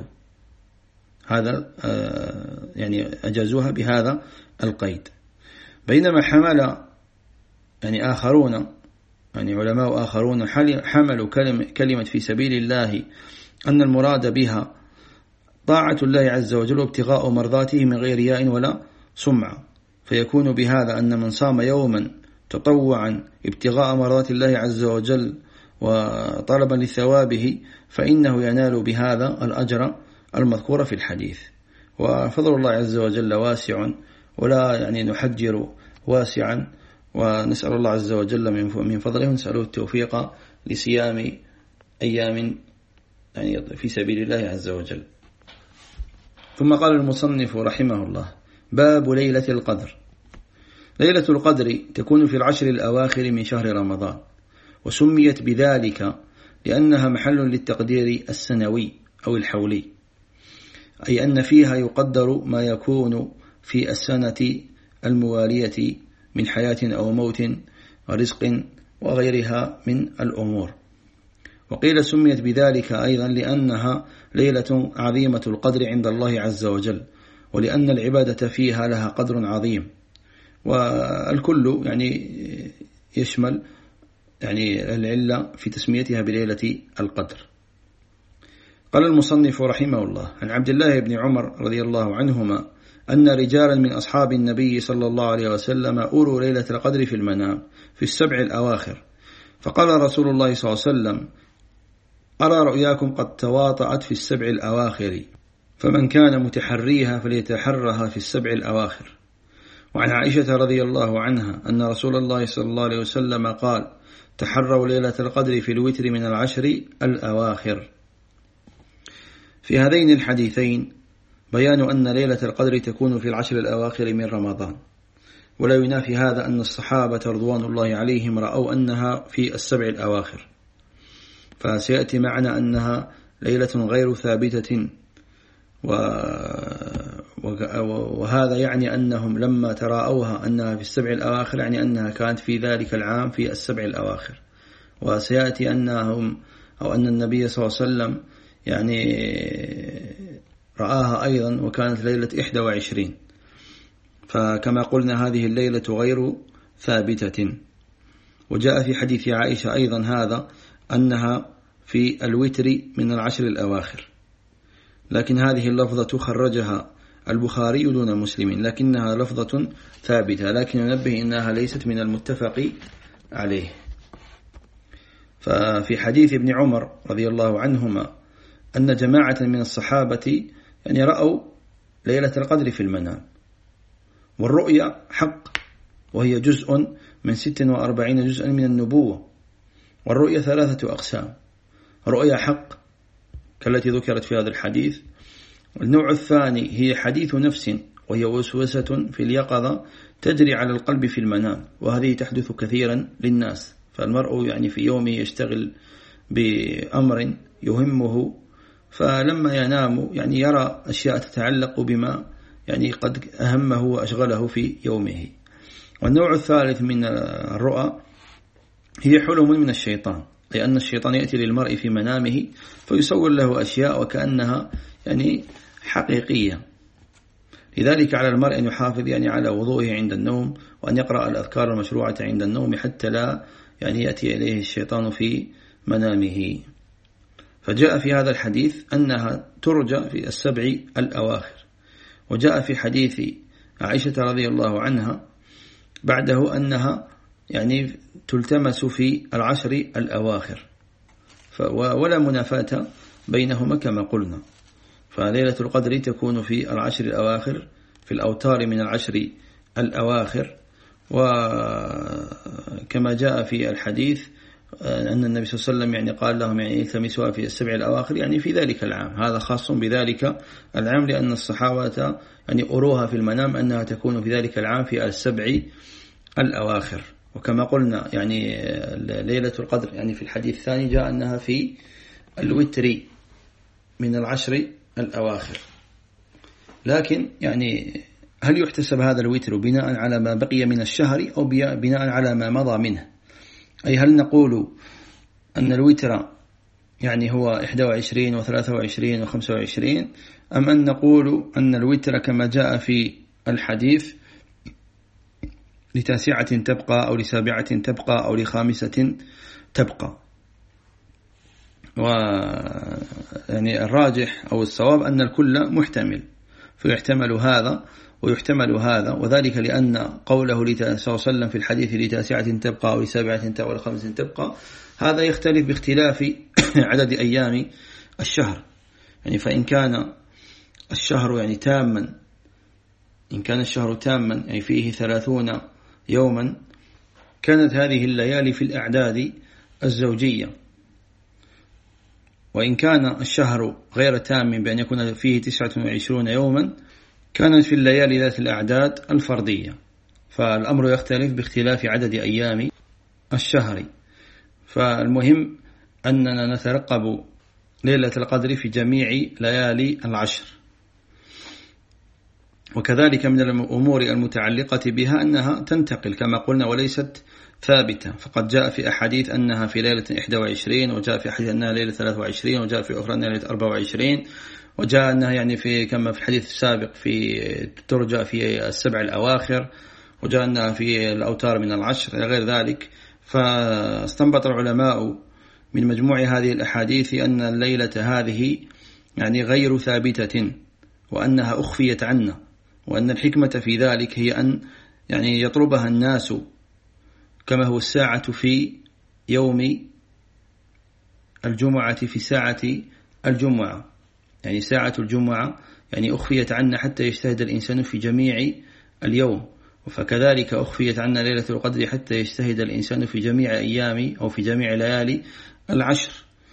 Speaker 1: هذا يعني أجازوها بهذا القيد. بينما حمل يعني آخرون يعني علماء آخرون حملوا كلمة في سبيل الله أن المراد بها طاعة الله عز وجل وابتغاء مرضاته من غير رياء ولا سمعة، فيكون بهذا أن من صام يوما تطوعا ابتغاء مرضات الله عز وجل وطلبا لثوابه فإنه ينال بهذا الأجر المذكور في الحديث. وفضل الله عز وجل واسع، ولا يعني نحجر واسعا، ونسأل الله عز وجل من فضله ونسأله التوفيق لصيام أيام يعني في سبيل الله عز وجل. ثم قال المصنف رحمه الله: باب ليلة القدر. ليلة القدر تكون في العشر الأواخر من شهر رمضان، وسميت بذلك لأنها محل للتقدير السنوي أو الحولي، أي أن فيها يقدر ما يكون في السنة الموالية من حياة أو موت ورزق وغيرها من الأمور. وقيل سميت بذلك أيضا لأنها ليلة عظيمة القدر عند الله عز وجل، ولأن العبادة فيها لها قدر عظيم. والكل يعني يشمل يعني العلة في تسميتها بليلة القدر. قال المصنف رحمه الله: عن عبد الله بن عمر رضي الله عنهما أن رجالا من أصحاب النبي صلى الله عليه وسلم أروا ليلة القدر في المنام في السبع الأواخر، فقال رسول الله صلى الله عليه وسلم: أرى رؤياكم قد تواطأت في السبع الأواخر، فمن كان متحريها فليتحرها في السبع الأواخر. وعن عائشة رضي الله عنها أن رسول الله صلى الله عليه وسلم قال: تحروا ليلة القدر في الوتر من العشر الأواخر. في هذين الحديثين بيان أن ليلة القدر تكون في العشر الأواخر من رمضان، ولا ينافي هذا أن الصحابة رضوان الله عليهم رأوا أنها في السبع الأواخر، فسيأتي معنا أنها ليلة غير ثابتة، وهذا يعني أنهم لما تراءوها أنها في السبع الأواخر يعني أنها كانت في ذلك العام في السبع الأواخر. وسيأتي أنهم أو أن النبي صلى الله عليه وسلم يعني رآها أيضا وكانت ليلة 21، فكما قلنا هذه الليلة غير ثابتة. وجاء في حديث عائشة أيضا هذا أنها في الوتر من العشر الأواخر، لكن هذه اللفظة خرجها البخاري دون مسلم، لكنها لفظة ثابتة، لكن ننبه إنها ليست من المتفق عليه. ففي حديث ابن عمر رضي الله عنهما أن جماعة من الصحابة يعني رأوا ليلة القدر في المنام، والرؤيا حق، وهي جزء من 46 جزءا من النبوة. والرؤيا 3 أقسام: رؤيا حق كالتي ذكرت في هذا الحديث، والنوع الثاني هي حديث نفس، وهي وسوسة في اليقظة تجري على القلب في المنام، وهذه تحدث كثيرا للناس، فالمرء يعني في يومه يشتغل بأمر يهمه، فلما ينام يعني يرى أشياء تتعلق بما يعني قد أهمه وأشغله في يومه. والنوع الثالث من الرؤى هي حلم من الشيطان، أي أن الشيطان يأتي للمرء في منامه فيصور له أشياء وكأنها يعني حقيقية. لذلك على المرء أن يحافظ يعني على وضوءه عند النوم، وأن يقرأ الأذكار المشروعة عند النوم حتى لا يعني يأتي إليه الشيطان في منامه. فجاء في هذا الحديث أنها ترجى في السبع الأواخر، وجاء في حديث عائشة رضي الله عنها بعده أنها يعني تلتمس في العشر الأواخر، ولا منافاة بينهما كما قلنا. فليلة القدر تكون في العشر الأواخر في الأوتار من العشر الأواخر، وكما جاء في الحديث أن النبي صلى الله عليه وسلم يعني قال لهم يعني التمسوها في السبع الأواخر، يعني في ذلك العام، هذا خاص بذلك العام، لأن الصحابة يعني أروها في المنام أنها تكون في ذلك العام في السبع الأواخر. وكما قلنا يعني ليلة القدر يعني في الحديث الثاني جاء أنها في الوتر من العشر الأواخر. لكن يعني هل يحتسب هذا الوتر بناء على ما بقي من الشهر أو بناء على ما مضى منه؟ أي هل نقول أن الوتر يعني هو 21 و23 و25، أم أن نقول أن الوتر كما جاء في الحديث ل9 تبقى أو ل7 تبقى أو ل5 تبقى؟ ويعني الراجح أو الصواب أن الكل محتمل، فيحتمل هذا ويحتمل هذا، وذلك لأن قوله صلى الله عليه وسلم في الحديث ل9 تبقى أو ل7 تبقى أو ل5 تبقى، هذا يختلف باختلاف عدد أيام الشهر. يعني فإن كان الشهر يعني تاما، إن كان الشهر تاما يعني فيه 30 يوما، كانت هذه الليالي في الأعداد الزوجية. وإن كان الشهر غير تام بأن يكون فيه 29 يوما، كانت في الليالي ذات الأعداد الفردية. فالأمر يختلف باختلاف عدد أيام الشهر. فالمهم أننا نترقب ليلة القدر في جميع ليالي العشر. وكذلك من الأمور المتعلقة بها أنها تنتقل كما قلنا، وليست ثابتة، فقد جاء في أحاديث أنها في ليلة 21، وجاء في أحاديث أنها ليلة 23، وجاء في أخرى أنها ليلة 24، وجاء أنها يعني في كما في الحديث السابق في ترجى في السبع الأواخر، وجاء أنها في الأوتار من العشر إلى غير ذلك. فاستنبط العلماء من مجموع هذه الأحاديث أن الليلة هذه يعني غير ثابتة، وأنها أخفيت عنا، وأن الحكمة في ذلك هي أن يعني يطلبها الناس كما هو الساعة في يوم الجمعة في ساعة الجمعة، يعني ساعة الجمعة يعني أخفيت عنا حتى يجتهد الإنسان في جميع اليوم، فكذلك أخفيت عنا ليلة القدر حتى يجتهد الإنسان في جميع أيام أو في جميع ليالي العشر.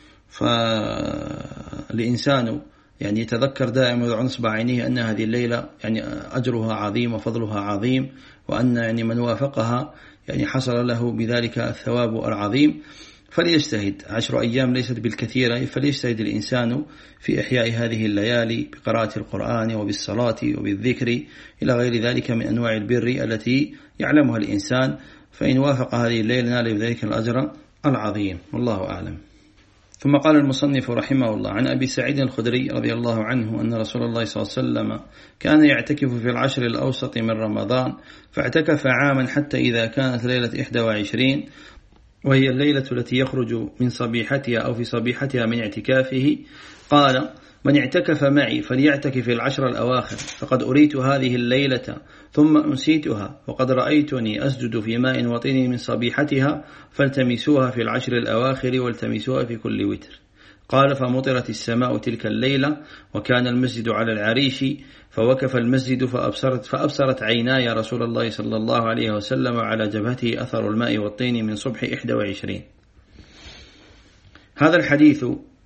Speaker 1: فالإنسان يعني يتذكر دائما ويضع نصب عينيه أن هذه الليلة يعني أجرها عظيم وفضلها عظيم، وأن يعني من وافقها يعني حصل له بذلك الثواب العظيم. فليجتهد، 10 أيام ليست بالكثيرة، فليجتهد الإنسان في إحياء هذه الليالي بقراءة القرآن وبالصلاة وبالذكر إلى غير ذلك من أنواع البر التي يعلمها الإنسان، فإن وافق هذه الليلة نال بذلك الأجر العظيم، والله أعلم. ثم قال المصنف رحمه الله: عن أبي سعيد الخدري رضي الله عنه أن رسول الله صلى الله عليه وسلم كان يعتكف في العشر الأوسط من رمضان، فاعتكف عاما حتى إذا كانت ليلة 21، وهي الليلة التي يخرج من صبيحتها أو في صبيحتها من اعتكافه، قال: من اعتكف معي فليعتكف في العشر الأواخر، فقد أريت هذه الليلة ثم أنسيتها، وقد رأيتني أسجد في ماء وطين من صبيحتها، فالتمسوها في العشر الأواخر والتمسوها في كل وتر. قال: فمطرت السماء تلك الليلة، وكان المسجد على العريش، فوقف المسجد فأبصرت عيناي رسول الله صلى الله عليه وسلم على جبهته أثر الماء والطين من صبح 21. هذا الحديث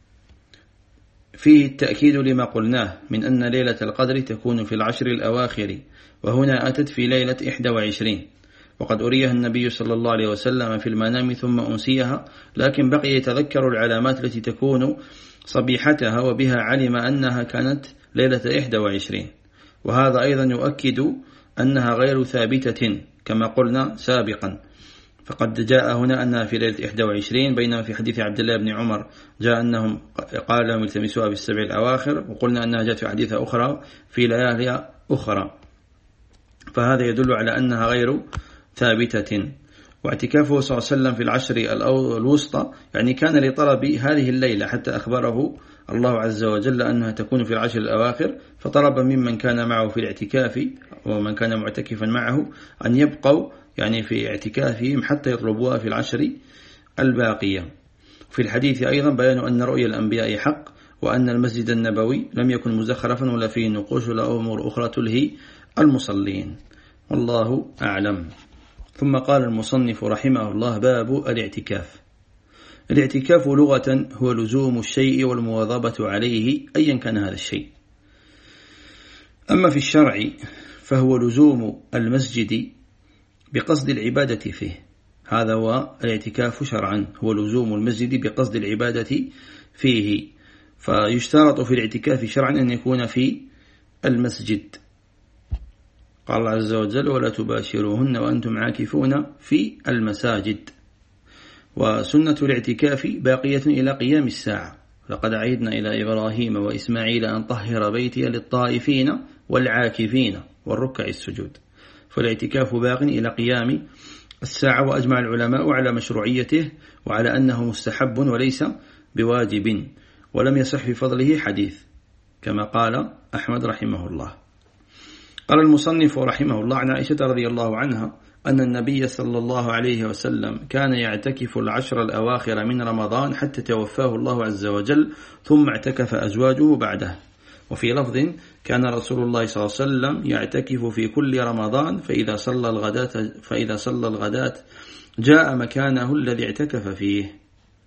Speaker 1: فيه التأكيد لما قلناه من أن ليلة القدر تكون في العشر الأواخر، وهنا أتت في ليلة 21، وقد أريها النبي صلى الله عليه وسلم في المنام ثم أنسيها، لكن بقي يتذكر العلامات التي تكون صبيحتها، وبها علم أنها كانت ليلة 21. وهذا أيضا يؤكد أنها غير ثابتة كما قلنا سابقا، فقد جاء هنا أنها في ليلة 21، بينما في حديث عبد الله بن عمر جاء أنهم قال لهم التمسوها بالسبع الأواخر، وقلنا أنها جاءت في حديث أخرى في ليالي أخرى، فهذا يدل على أنها غير ثابتة. واعتكافه صلى الله عليه وسلم في العشر الوسطى يعني كان لطلب هذه الليلة، حتى أخبره الله عز وجل أنها تكون في العشر الأواخر، فطلب ممن كان معه في الاعتكاف ومن كان معتكفا معه أن يبقوا يعني في اعتكافهم حتى يطلبوها في العشر الباقية. في الحديث أيضا بيان أن رؤيا الأنبياء حق، وأن المسجد النبوي لم يكن مزخرفا ولا فيه نقوش ولا أمور أخرى تلهي المصلين، والله أعلم. ثم قال المصنف رحمه الله: باب الاعتكاف. الاعتكاف لغة هو لزوم الشيء والمواظبة عليه أيا كان هذا الشيء. أما في الشرع فهو لزوم المسجد بقصد العبادة فيه، هذا هو الاعتكاف شرعا، هو لزوم المسجد بقصد العبادة فيه. فيشترط في الاعتكاف شرعا أن يكون في المسجد، قال الله عز وجل: ولا تباشروهن وأنتم عاكفون في المساجد. وسنة الاعتكاف باقية إلى قيام الساعة، لقد عهدنا إلى إبراهيم وإسماعيل أن طهر بيتي للطائفين والعاكفين والركع السجود. فالاعتكاف باق إلى قيام الساعة، وأجمع العلماء على مشروعيته وعلى أنه مستحب وليس بواجب، ولم يصح في فضله حديث كما قال أحمد رحمه الله. قال المصنف رحمه الله: عن عائشة رضي الله عنها أن النبي صلى الله عليه وسلم كان يعتكف العشر الأواخر من رمضان حتى توفاه الله عز وجل، ثم اعتكف أزواجه بعده. وفي لفظ: كان رسول الله صلى الله عليه وسلم يعتكف في كل رمضان، فإذا صلى الغداة جاء مكانه الذي اعتكف فيه.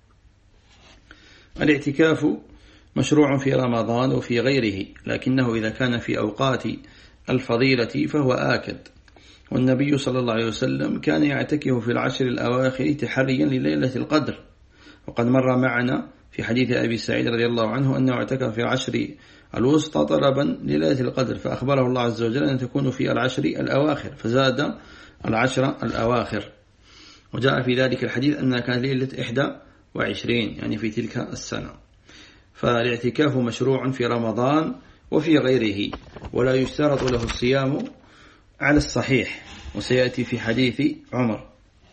Speaker 1: الاعتكاف مشروع في رمضان وفي غيره، لكنه إذا كان في أوقات الفضيلة فهو آكد. والنبي صلى الله عليه وسلم كان يعتكف في العشر الأواخر تحريا لليلة القدر، وقد مر معنا في حديث أبي سعيد رضي الله عنه أنه اعتكف في العشر الوسطى طلبا لليلة القدر، فأخبره الله عز وجل أن تكون في العشر الأواخر، فزاد العشر الأواخر. وجاء في ذلك الحديث أنها كانت ليلة 21 يعني في تلك السنة. فالاعتكاف مشروع في رمضان وفي غيره، ولا يشترط له الصيام على الصحيح، وسيأتي في حديث عمر.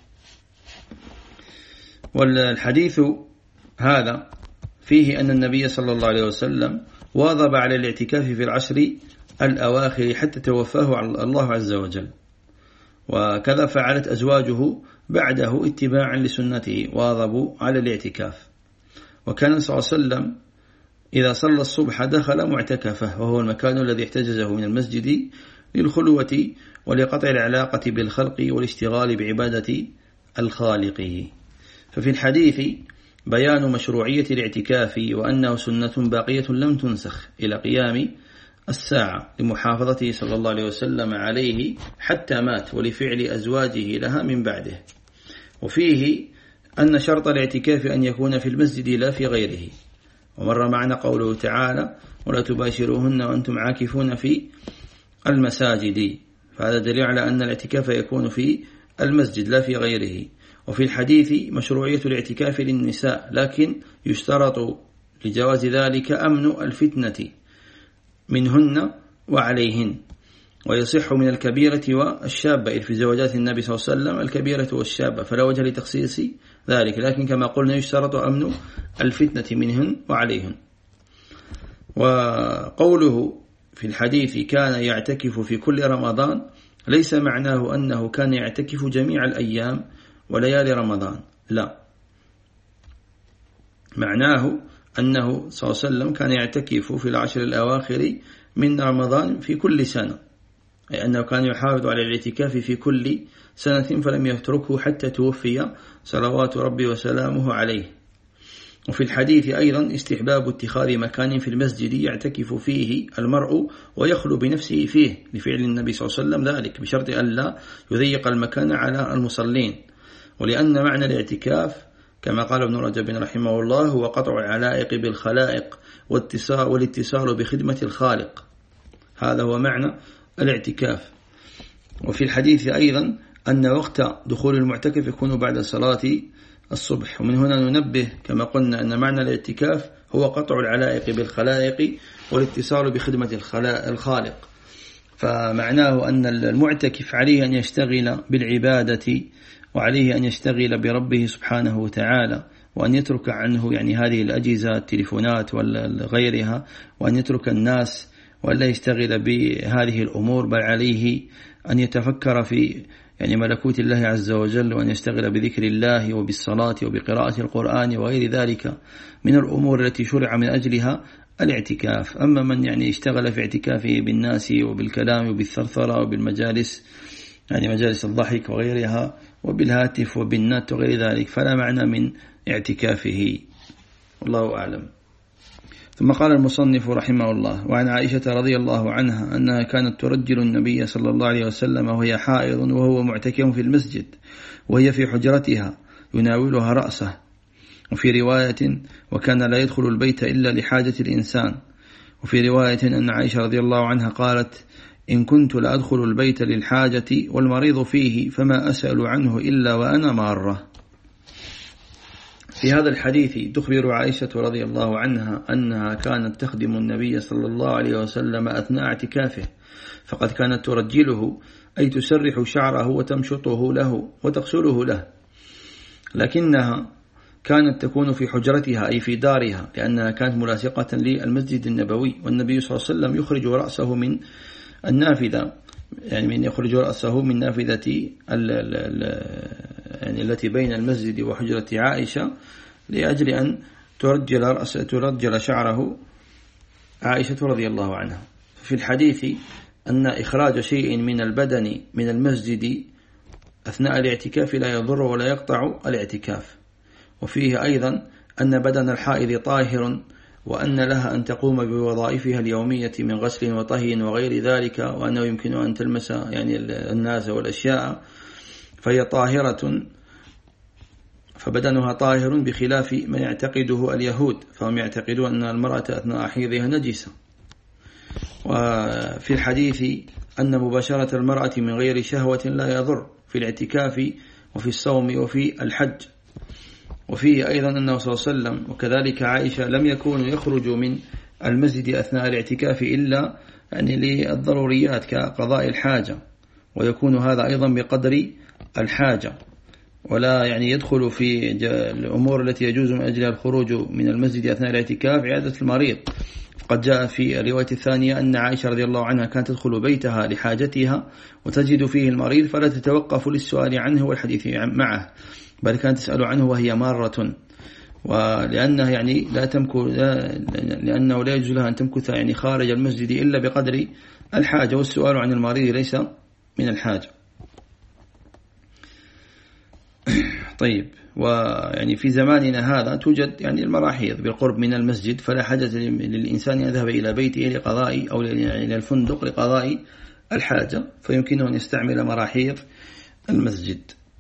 Speaker 1: والحديث هذا فيه أن النبي صلى الله عليه وسلم واظب على الاعتكاف في العشر الأواخر حتى توفاه الله عز وجل، وكذا فعلت أزواجه بعده اتباعا لسنته، واظبوا على الاعتكاف. وكان صلى الله عليه وسلم إذا صلى الصبح دخل معتكفه، وهو المكان الذي احتجزه من المسجد للخلوة ولقطع العلاقة بالخلق والاشتغال بعبادة الخالق. ففي الحديث بيان مشروعية الاعتكاف، وأنه سنة باقية لم تنسخ إلى قيام الساعة، لمحافظته صلى الله عليه وسلم عليه حتى مات، ولفعل أزواجه لها من بعده. وفيه أن شرط الاعتكاف أن يكون في المسجد لا في غيره. ومر معنا قوله تعالى: ولا تباشروهن وأنتم عاكفون في المساجد، فهذا دليل على أن الاعتكاف يكون في المسجد لا في غيره. وفي الحديث مشروعية الاعتكاف للنساء، لكن يشترط لجواز ذلك أمن الفتنة منهن وعليهن، ويصح من الكبيرة والشابة، إذ في زوجات النبي صلى الله عليه وسلم الكبيرة والشابة، فلا وجه لتخصيص ذلك، لكن كما قلنا يشترط أمن الفتنة منهن وعليهن. وقوله في الحديث كان يعتكف في كل رمضان ليس معناه أنه كان يعتكف جميع الأيام وليالي رمضان، لا، معناه أنه صلى الله عليه وسلم كان يعتكف في العشر الأواخر من رمضان في كل سنة، أي أنه كان يحافظ على الاعتكاف في كل سنة فلم يتركه حتى توفي صلوات ربي وسلامه عليه. وفي الحديث أيضا استحباب اتخاذ مكان في المسجد يعتكف فيه المرء ويخلو بنفسه فيه، لفعل النبي صلى الله عليه وسلم ذلك، بشرط أن لا يضيق المكان على المصلين. ولأن معنى الاعتكاف كما قال ابن رجب رحمه الله هو قطع العلائق بالخلائق والاتصال بخدمة الخالق، هذا هو معنى الاعتكاف. وفي الحديث أيضا أن وقت دخول المعتكف يكون بعد صلاة الصبح. ومن هنا ننبه كما قلنا أن معنى الاعتكاف هو قطع العلائق بالخلائق والاتصال بخدمة الخالق، فمعناه أن المعتكف عليه أن يشتغل بالعبادة، وعليه أن يشتغل بربه سبحانه وتعالى، وأن يترك عنه يعني هذه الأجهزة التليفونات وغيرها، وأن يترك الناس ولا يشتغل بهذه الأمور، بل عليه أن يتفكر في يعني ملكوت الله عز وجل، وأن يشتغل بذكر الله وبالصلاة وبقراءة القرآن وغير ذلك من الأمور التي شرع من أجلها الاعتكاف. أما من يعني اشتغل في اعتكافه بالناس وبالكلام وبالثرثرة وبالمجالس يعني مجالس الضحك وغيرها وبالهاتف وبالنت وغير ذلك، فلا معنى من اعتكافه، والله أعلم. ثم قال المصنف رحمه الله: وعن عائشة رضي الله عنها أنها كانت ترجل النبي صلى الله عليه وسلم وهي حائض وهو معتكف في المسجد، وهي في حجرتها يناولها رأسه. وفي رواية: وكان لا يدخل البيت إلا لحاجة الإنسان. وفي رواية أن عائشة رضي الله عنها قالت: إن كنت لأدخل البيت للحاجة والمريض فيه فما أسأل عنه إلا وأنا مارة. في هذا الحديث تخبر عائشة رضي الله عنها أنها كانت تخدم النبي صلى الله عليه وسلم أثناء اعتكافه، فقد كانت ترجله أي تسرح شعره وتمشطه له وتغسله له، لكنها كانت تكون في حجرتها أي في دارها، لأنها كانت ملاصقة للمسجد النبوي، والنبي صلى الله عليه وسلم يخرج رأسه من النافذة، يعني من يخرج رأسه من نافذة يعني التي بين المسجد وحجرة عائشة، لأجل أن ترجل شعره عائشة رضي الله عنها. في الحديث أن إخراج شيء من البدن من المسجد أثناء الاعتكاف لا يضر ولا يقطع الاعتكاف. وفيه أيضا أن بدن الحائض طاهر، وأن لها أن تقوم بوظائفها اليومية من غسل وطهي وغير ذلك، وأنه يمكن أن تلمس يعني الناس والأشياء، فهي طاهرة، فبدنها طاهر، بخلاف من يعتقده اليهود، فهم يعتقدون أن المرأة أثناء حيضها نجسة. وفي الحديث أن مباشرة المرأة من غير شهوة لا يضر في الاعتكاف، وفي الصوم وفي الحج. وفيه أيضا أنه صلى الله عليه وسلم وكذلك عائشة لم يكونوا يخرجوا من المسجد أثناء الاعتكاف إلا يعني للضروريات كقضاء الحاجة، ويكون هذا أيضا بقدر الحاجة، ولا يعني يدخل في الأمور التي يجوز من أجلها الخروج من المسجد أثناء الاعتكاف عيادة المريض. قد جاء في الرواية الثانية أن عائشة رضي الله عنها كانت تدخل بيتها لحاجتها وتجد فيه المريض فلا تتوقف للسؤال عنه والحديث معه، بل كانت تسأل عنه وهي مارة، ولأنه يعني لأنه لا يجوز لها أن تمكث يعني خارج المسجد إلا بقدر الحاجة، والسؤال عن المريض ليس من الحاجة. طيب، ويعني في زماننا هذا توجد يعني المراحيض بالقرب من المسجد، فلا حاجة للإنسان أن يذهب إلى بيته لقضاء أو إلى الفندق لقضاء الحاجة، فيمكنه أن يستعمل مراحيض المسجد.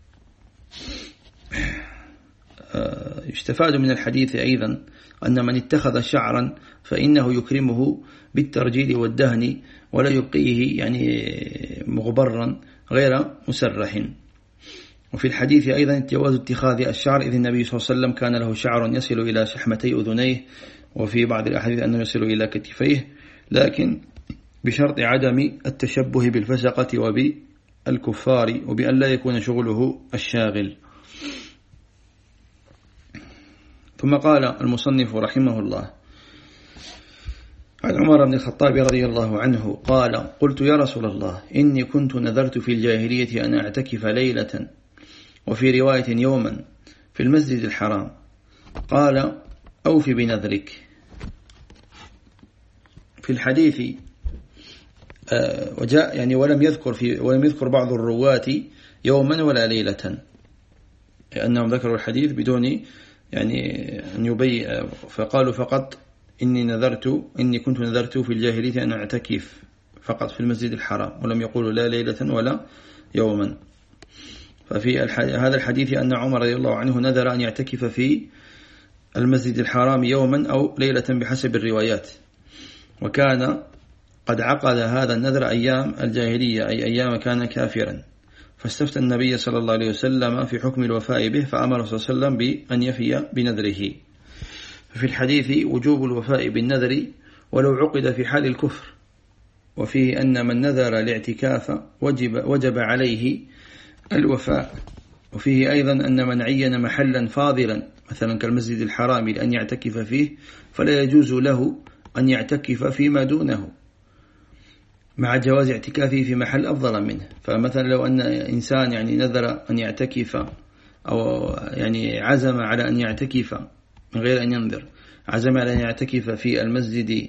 Speaker 1: يستفاد من الحديث أيضا أن من اتخذ شعرا فإنه يكرمه بالترجيل والدهن ولا يبقيه يعني مغبرا غير مسرح. وفي الحديث أيضا جواز اتخاذ الشعر، إذ النبي صلى الله عليه وسلم كان له شعر يصل إلى شحمتي أذنيه، وفي بعض الأحاديث أنه يصل إلى كتفيه، لكن بشرط عدم التشبه بالفسقة وبالكفار، وبأن لا يكون شغله الشاغل. ثم قال المصنف رحمه الله عن عمر بن الخطاب رضي الله عنه قال: قلت يا رسول الله إني كنت نذرت في الجاهلية أن أعتكف ليلة، وفي رواية يوما، في المسجد الحرام. قال: أوفي بنذرك. في الحديث وجاء يعني ولم يذكر بعض الرواة يوما ولا ليلة، لأنهم ذكروا الحديث بدون يعني أن يبين، فقالوا فقط إني كنت نذرت في الجاهلية أن أعتكف فقط في المسجد الحرام، ولم يقولوا لا ليلة ولا يوما. ففي هذا الحديث أن عمر رضي الله عنه نذر أن يعتكف في المسجد الحرام يوما أو ليلة بحسب الروايات، وكان قد عقد هذا النذر أيام الجاهلية، أي أيام كان كافرا، فاستفتى النبي صلى الله عليه وسلم في حكم الوفاء به، فأمر صلى الله عليه وسلم بأن يفي بنذره. في الحديث وجوب الوفاء بالنذر ولو عقد في حال الكفر، وفيه أن من نذر الاعتكاف وجب عليه الوفاء. وفيه أيضا أن من عين محلا فاضلا مثلا كالمسجد الحرام لأن يعتكف فيه، فلا يجوز له أن يعتكف فيما دونه، مع جواز اعتكافه في محل أفضل منه. فمثلا لو أن إنسان يعني نذر أن يعتكف أو يعني عزم على أن يعتكف من غير أن ينذر، عزم على أن يعتكف في المسجد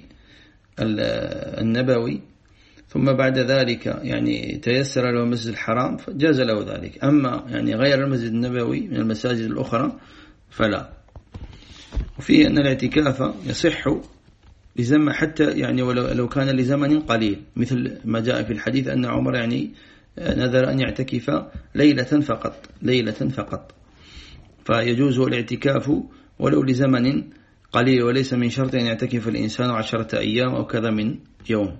Speaker 1: النبوي، ثم بعد ذلك يعني تيسر له المسجد الحرام فجاز له ذلك. أما يعني غير المسجد النبوي من المساجد الأخرى فلا. وفيه أن الاعتكاف يصح لزمن حتى يعني ولو كان لزمن قليل، مثل ما جاء في الحديث أن عمر يعني نذر أن يعتكف ليلة فقط، فيجوز الاعتكاف ولو لزمن قليل، وليس من شرط أن يعتكف الإنسان 10 أيام أو كذا من يوم،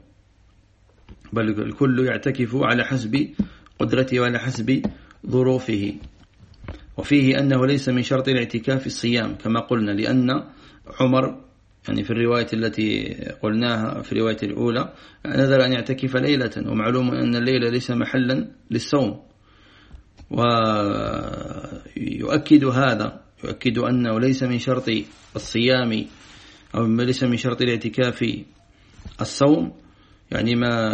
Speaker 1: بل الكل يعتكف على حسب قدرته وعلى حسب ظروفه. وفيه أنه ليس من شرط الاعتكاف الصيام كما قلنا، لأن عمر يعني في الرواية التي قلناها في الرواية الأولى نذر أن يعتكف ليلة، ومعلوم أن الليلة ليس محلا للصوم. يؤكد أنه ليس من شرط الصيام أو ليس من شرط الاعتكاف الصوم، يعني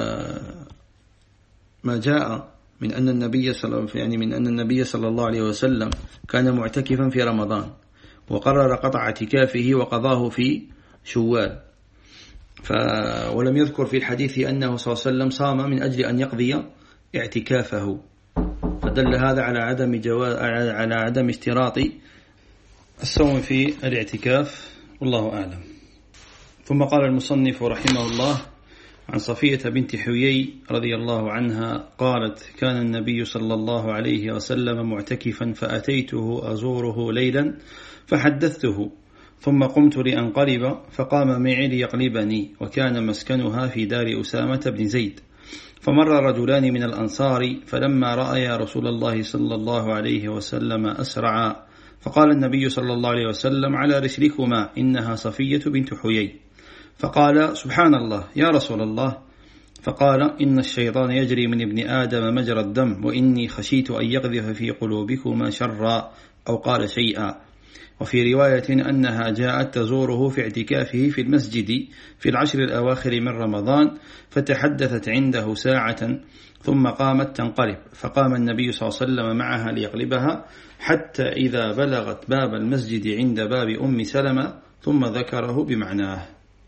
Speaker 1: ما جاء من أن النبي صلى الله عليه وسلم كان معتكفا في رمضان وقرر قطع اعتكافه وقضاه في شوال، ولم يذكر في الحديث أنه صلى الله عليه وسلم صام من أجل أن يقضي اعتكافه، فدل هذا على عدم اشتراط الصوم في الاعتكاف، والله أعلم. ثم قال المصنف رحمه الله عن صفية بنت حيي رضي الله عنها قالت: كان النبي صلى الله عليه وسلم معتكفا، فأتيته أزوره ليلا فحدثته، ثم قمت لأنقلب، فقام معي ليقلبني، وكان مسكنها في دار أسامة بن زيد، فمر رجلان من الأنصار فلما رأيا رسول الله صلى الله عليه وسلم أسرعا، فقال النبي صلى الله عليه وسلم: على رسلكما، إنها صفية بنت حيي. فقال: سبحان الله يا رسول الله. فقال: إن الشيطان يجري من ابن آدم مجرى الدم، وإني خشيت أن يقذف في قلوبكما شرا، أو قال شيئا. وفي رواية أنها جاءت تزوره في اعتكافه في المسجد في العشر الأواخر من رمضان، فتحدثت عنده ساعة ثم قامت تنقلب، فقام النبي صلى الله عليه وسلم معها ليقلبها حتى إذا بلغت باب المسجد عند باب أم سلمة، ثم ذكره بمعناه.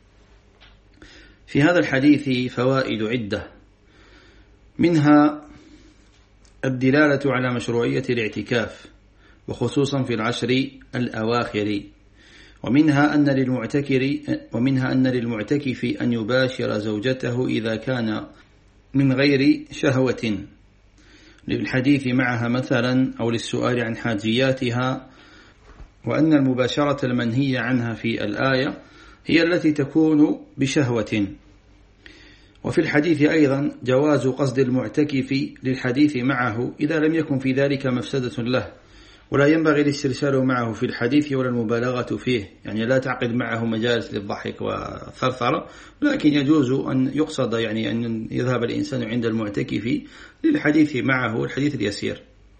Speaker 1: في هذا الحديث فوائد عدة، منها الدلالة على مشروعية الاعتكاف، وخصوصا في العشر الأواخر، ومنها أن للمعتكف أن يباشر زوجته إذا كان من غير شهوة، للحديث معها مثلا أو للسؤال عن حاجياتها، وأن المباشرة المنهية عنها في الآية هي التي تكون بشهوة. وفي الحديث أيضا جواز قصد المعتكف للحديث معه إذا لم يكن في ذلك مفسدة له، ولا ينبغي الاسترسال معه في الحديث ولا المبالغة فيه، يعني لا تعقد معه مجالس للضحك والثرثرة، لكن يجوز أن يقصد يعني أن يذهب الإنسان عند المعتكف للحديث معه الحديث اليسير.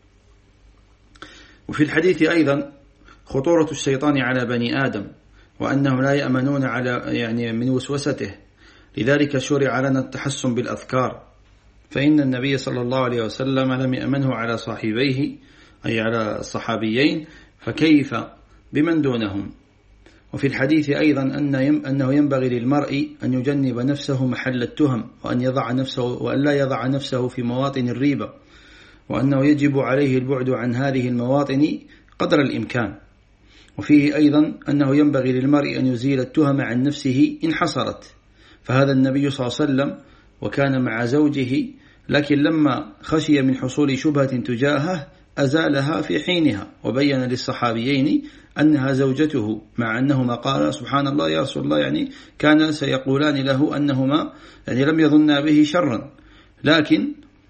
Speaker 1: وفي الحديث أيضا خطورة الشيطان على بني آدم، وأنهم لا يأمنون على من وسوسته، لذلك شرع لنا التحسن بالأذكار، فإن النبي صلى الله عليه وسلم لم يأمنه على صاحبيه أي على الصحابيين، فكيف بمن دونهم. وفي الحديث أيضا أنه ينبغي للمرء أن يجنب نفسه محل التهم، وأن لا يضع نفسه في مواطن الريبة، وأنه يجب عليه البعد عن هذه المواطن قدر الإمكان. وفيه أيضا أنه ينبغي للمرء أن يزيل التهم عن نفسه إن حصلت، فهذا النبي صلى الله عليه وسلم وكان مع زوجه، لكن لما خشي من حصول شبهة تجاهه أزالها في حينها، وبين للصحابيين أنها زوجته، مع أنهما قال سبحان الله يا رسول الله، كان سيقولان له أنهما لم يظنا به شرا، لكن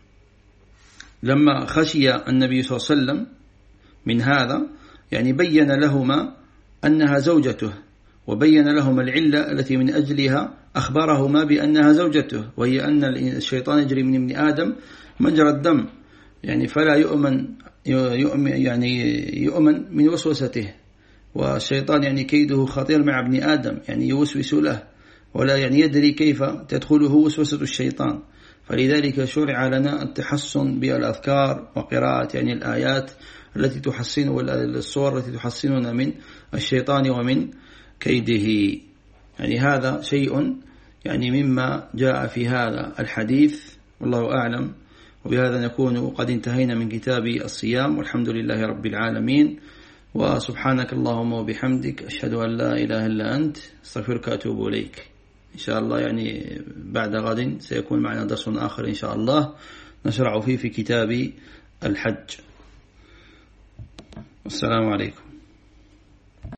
Speaker 1: لما خشي النبي صلى الله عليه وسلم من هذا بين لهما أنها زوجته، وبين لهما العلة التي من أجلها أخبرهما بأنها زوجته، وهي أن الشيطان يجري من ابن آدم مجرى الدم، فلا يؤمن من وسوسته، والشيطان كيده خطير مع ابن آدم، يوسوس له ولا يدري كيف تدخله وسوسة الشيطان. فلذلك شرع لنا التحسن بالأذكار وقراءة الآيات التي تحسن، والصور التي تحسننا من الشيطان ومن كيده. هذا شيء مما جاء في هذا الحديث، والله أعلم. وبهذا نكون قد انتهينا من كتاب الصيام، والحمد لله رب العالمين، وسبحانك اللهم وبحمدك، أشهد أن لا إله إلا أنت، استغفرك وأتوب إليك. إن شاء الله بعد غد سيكون معنا درس آخر إن شاء الله نشرع فيه في كتاب الحج. والسلام عليكم.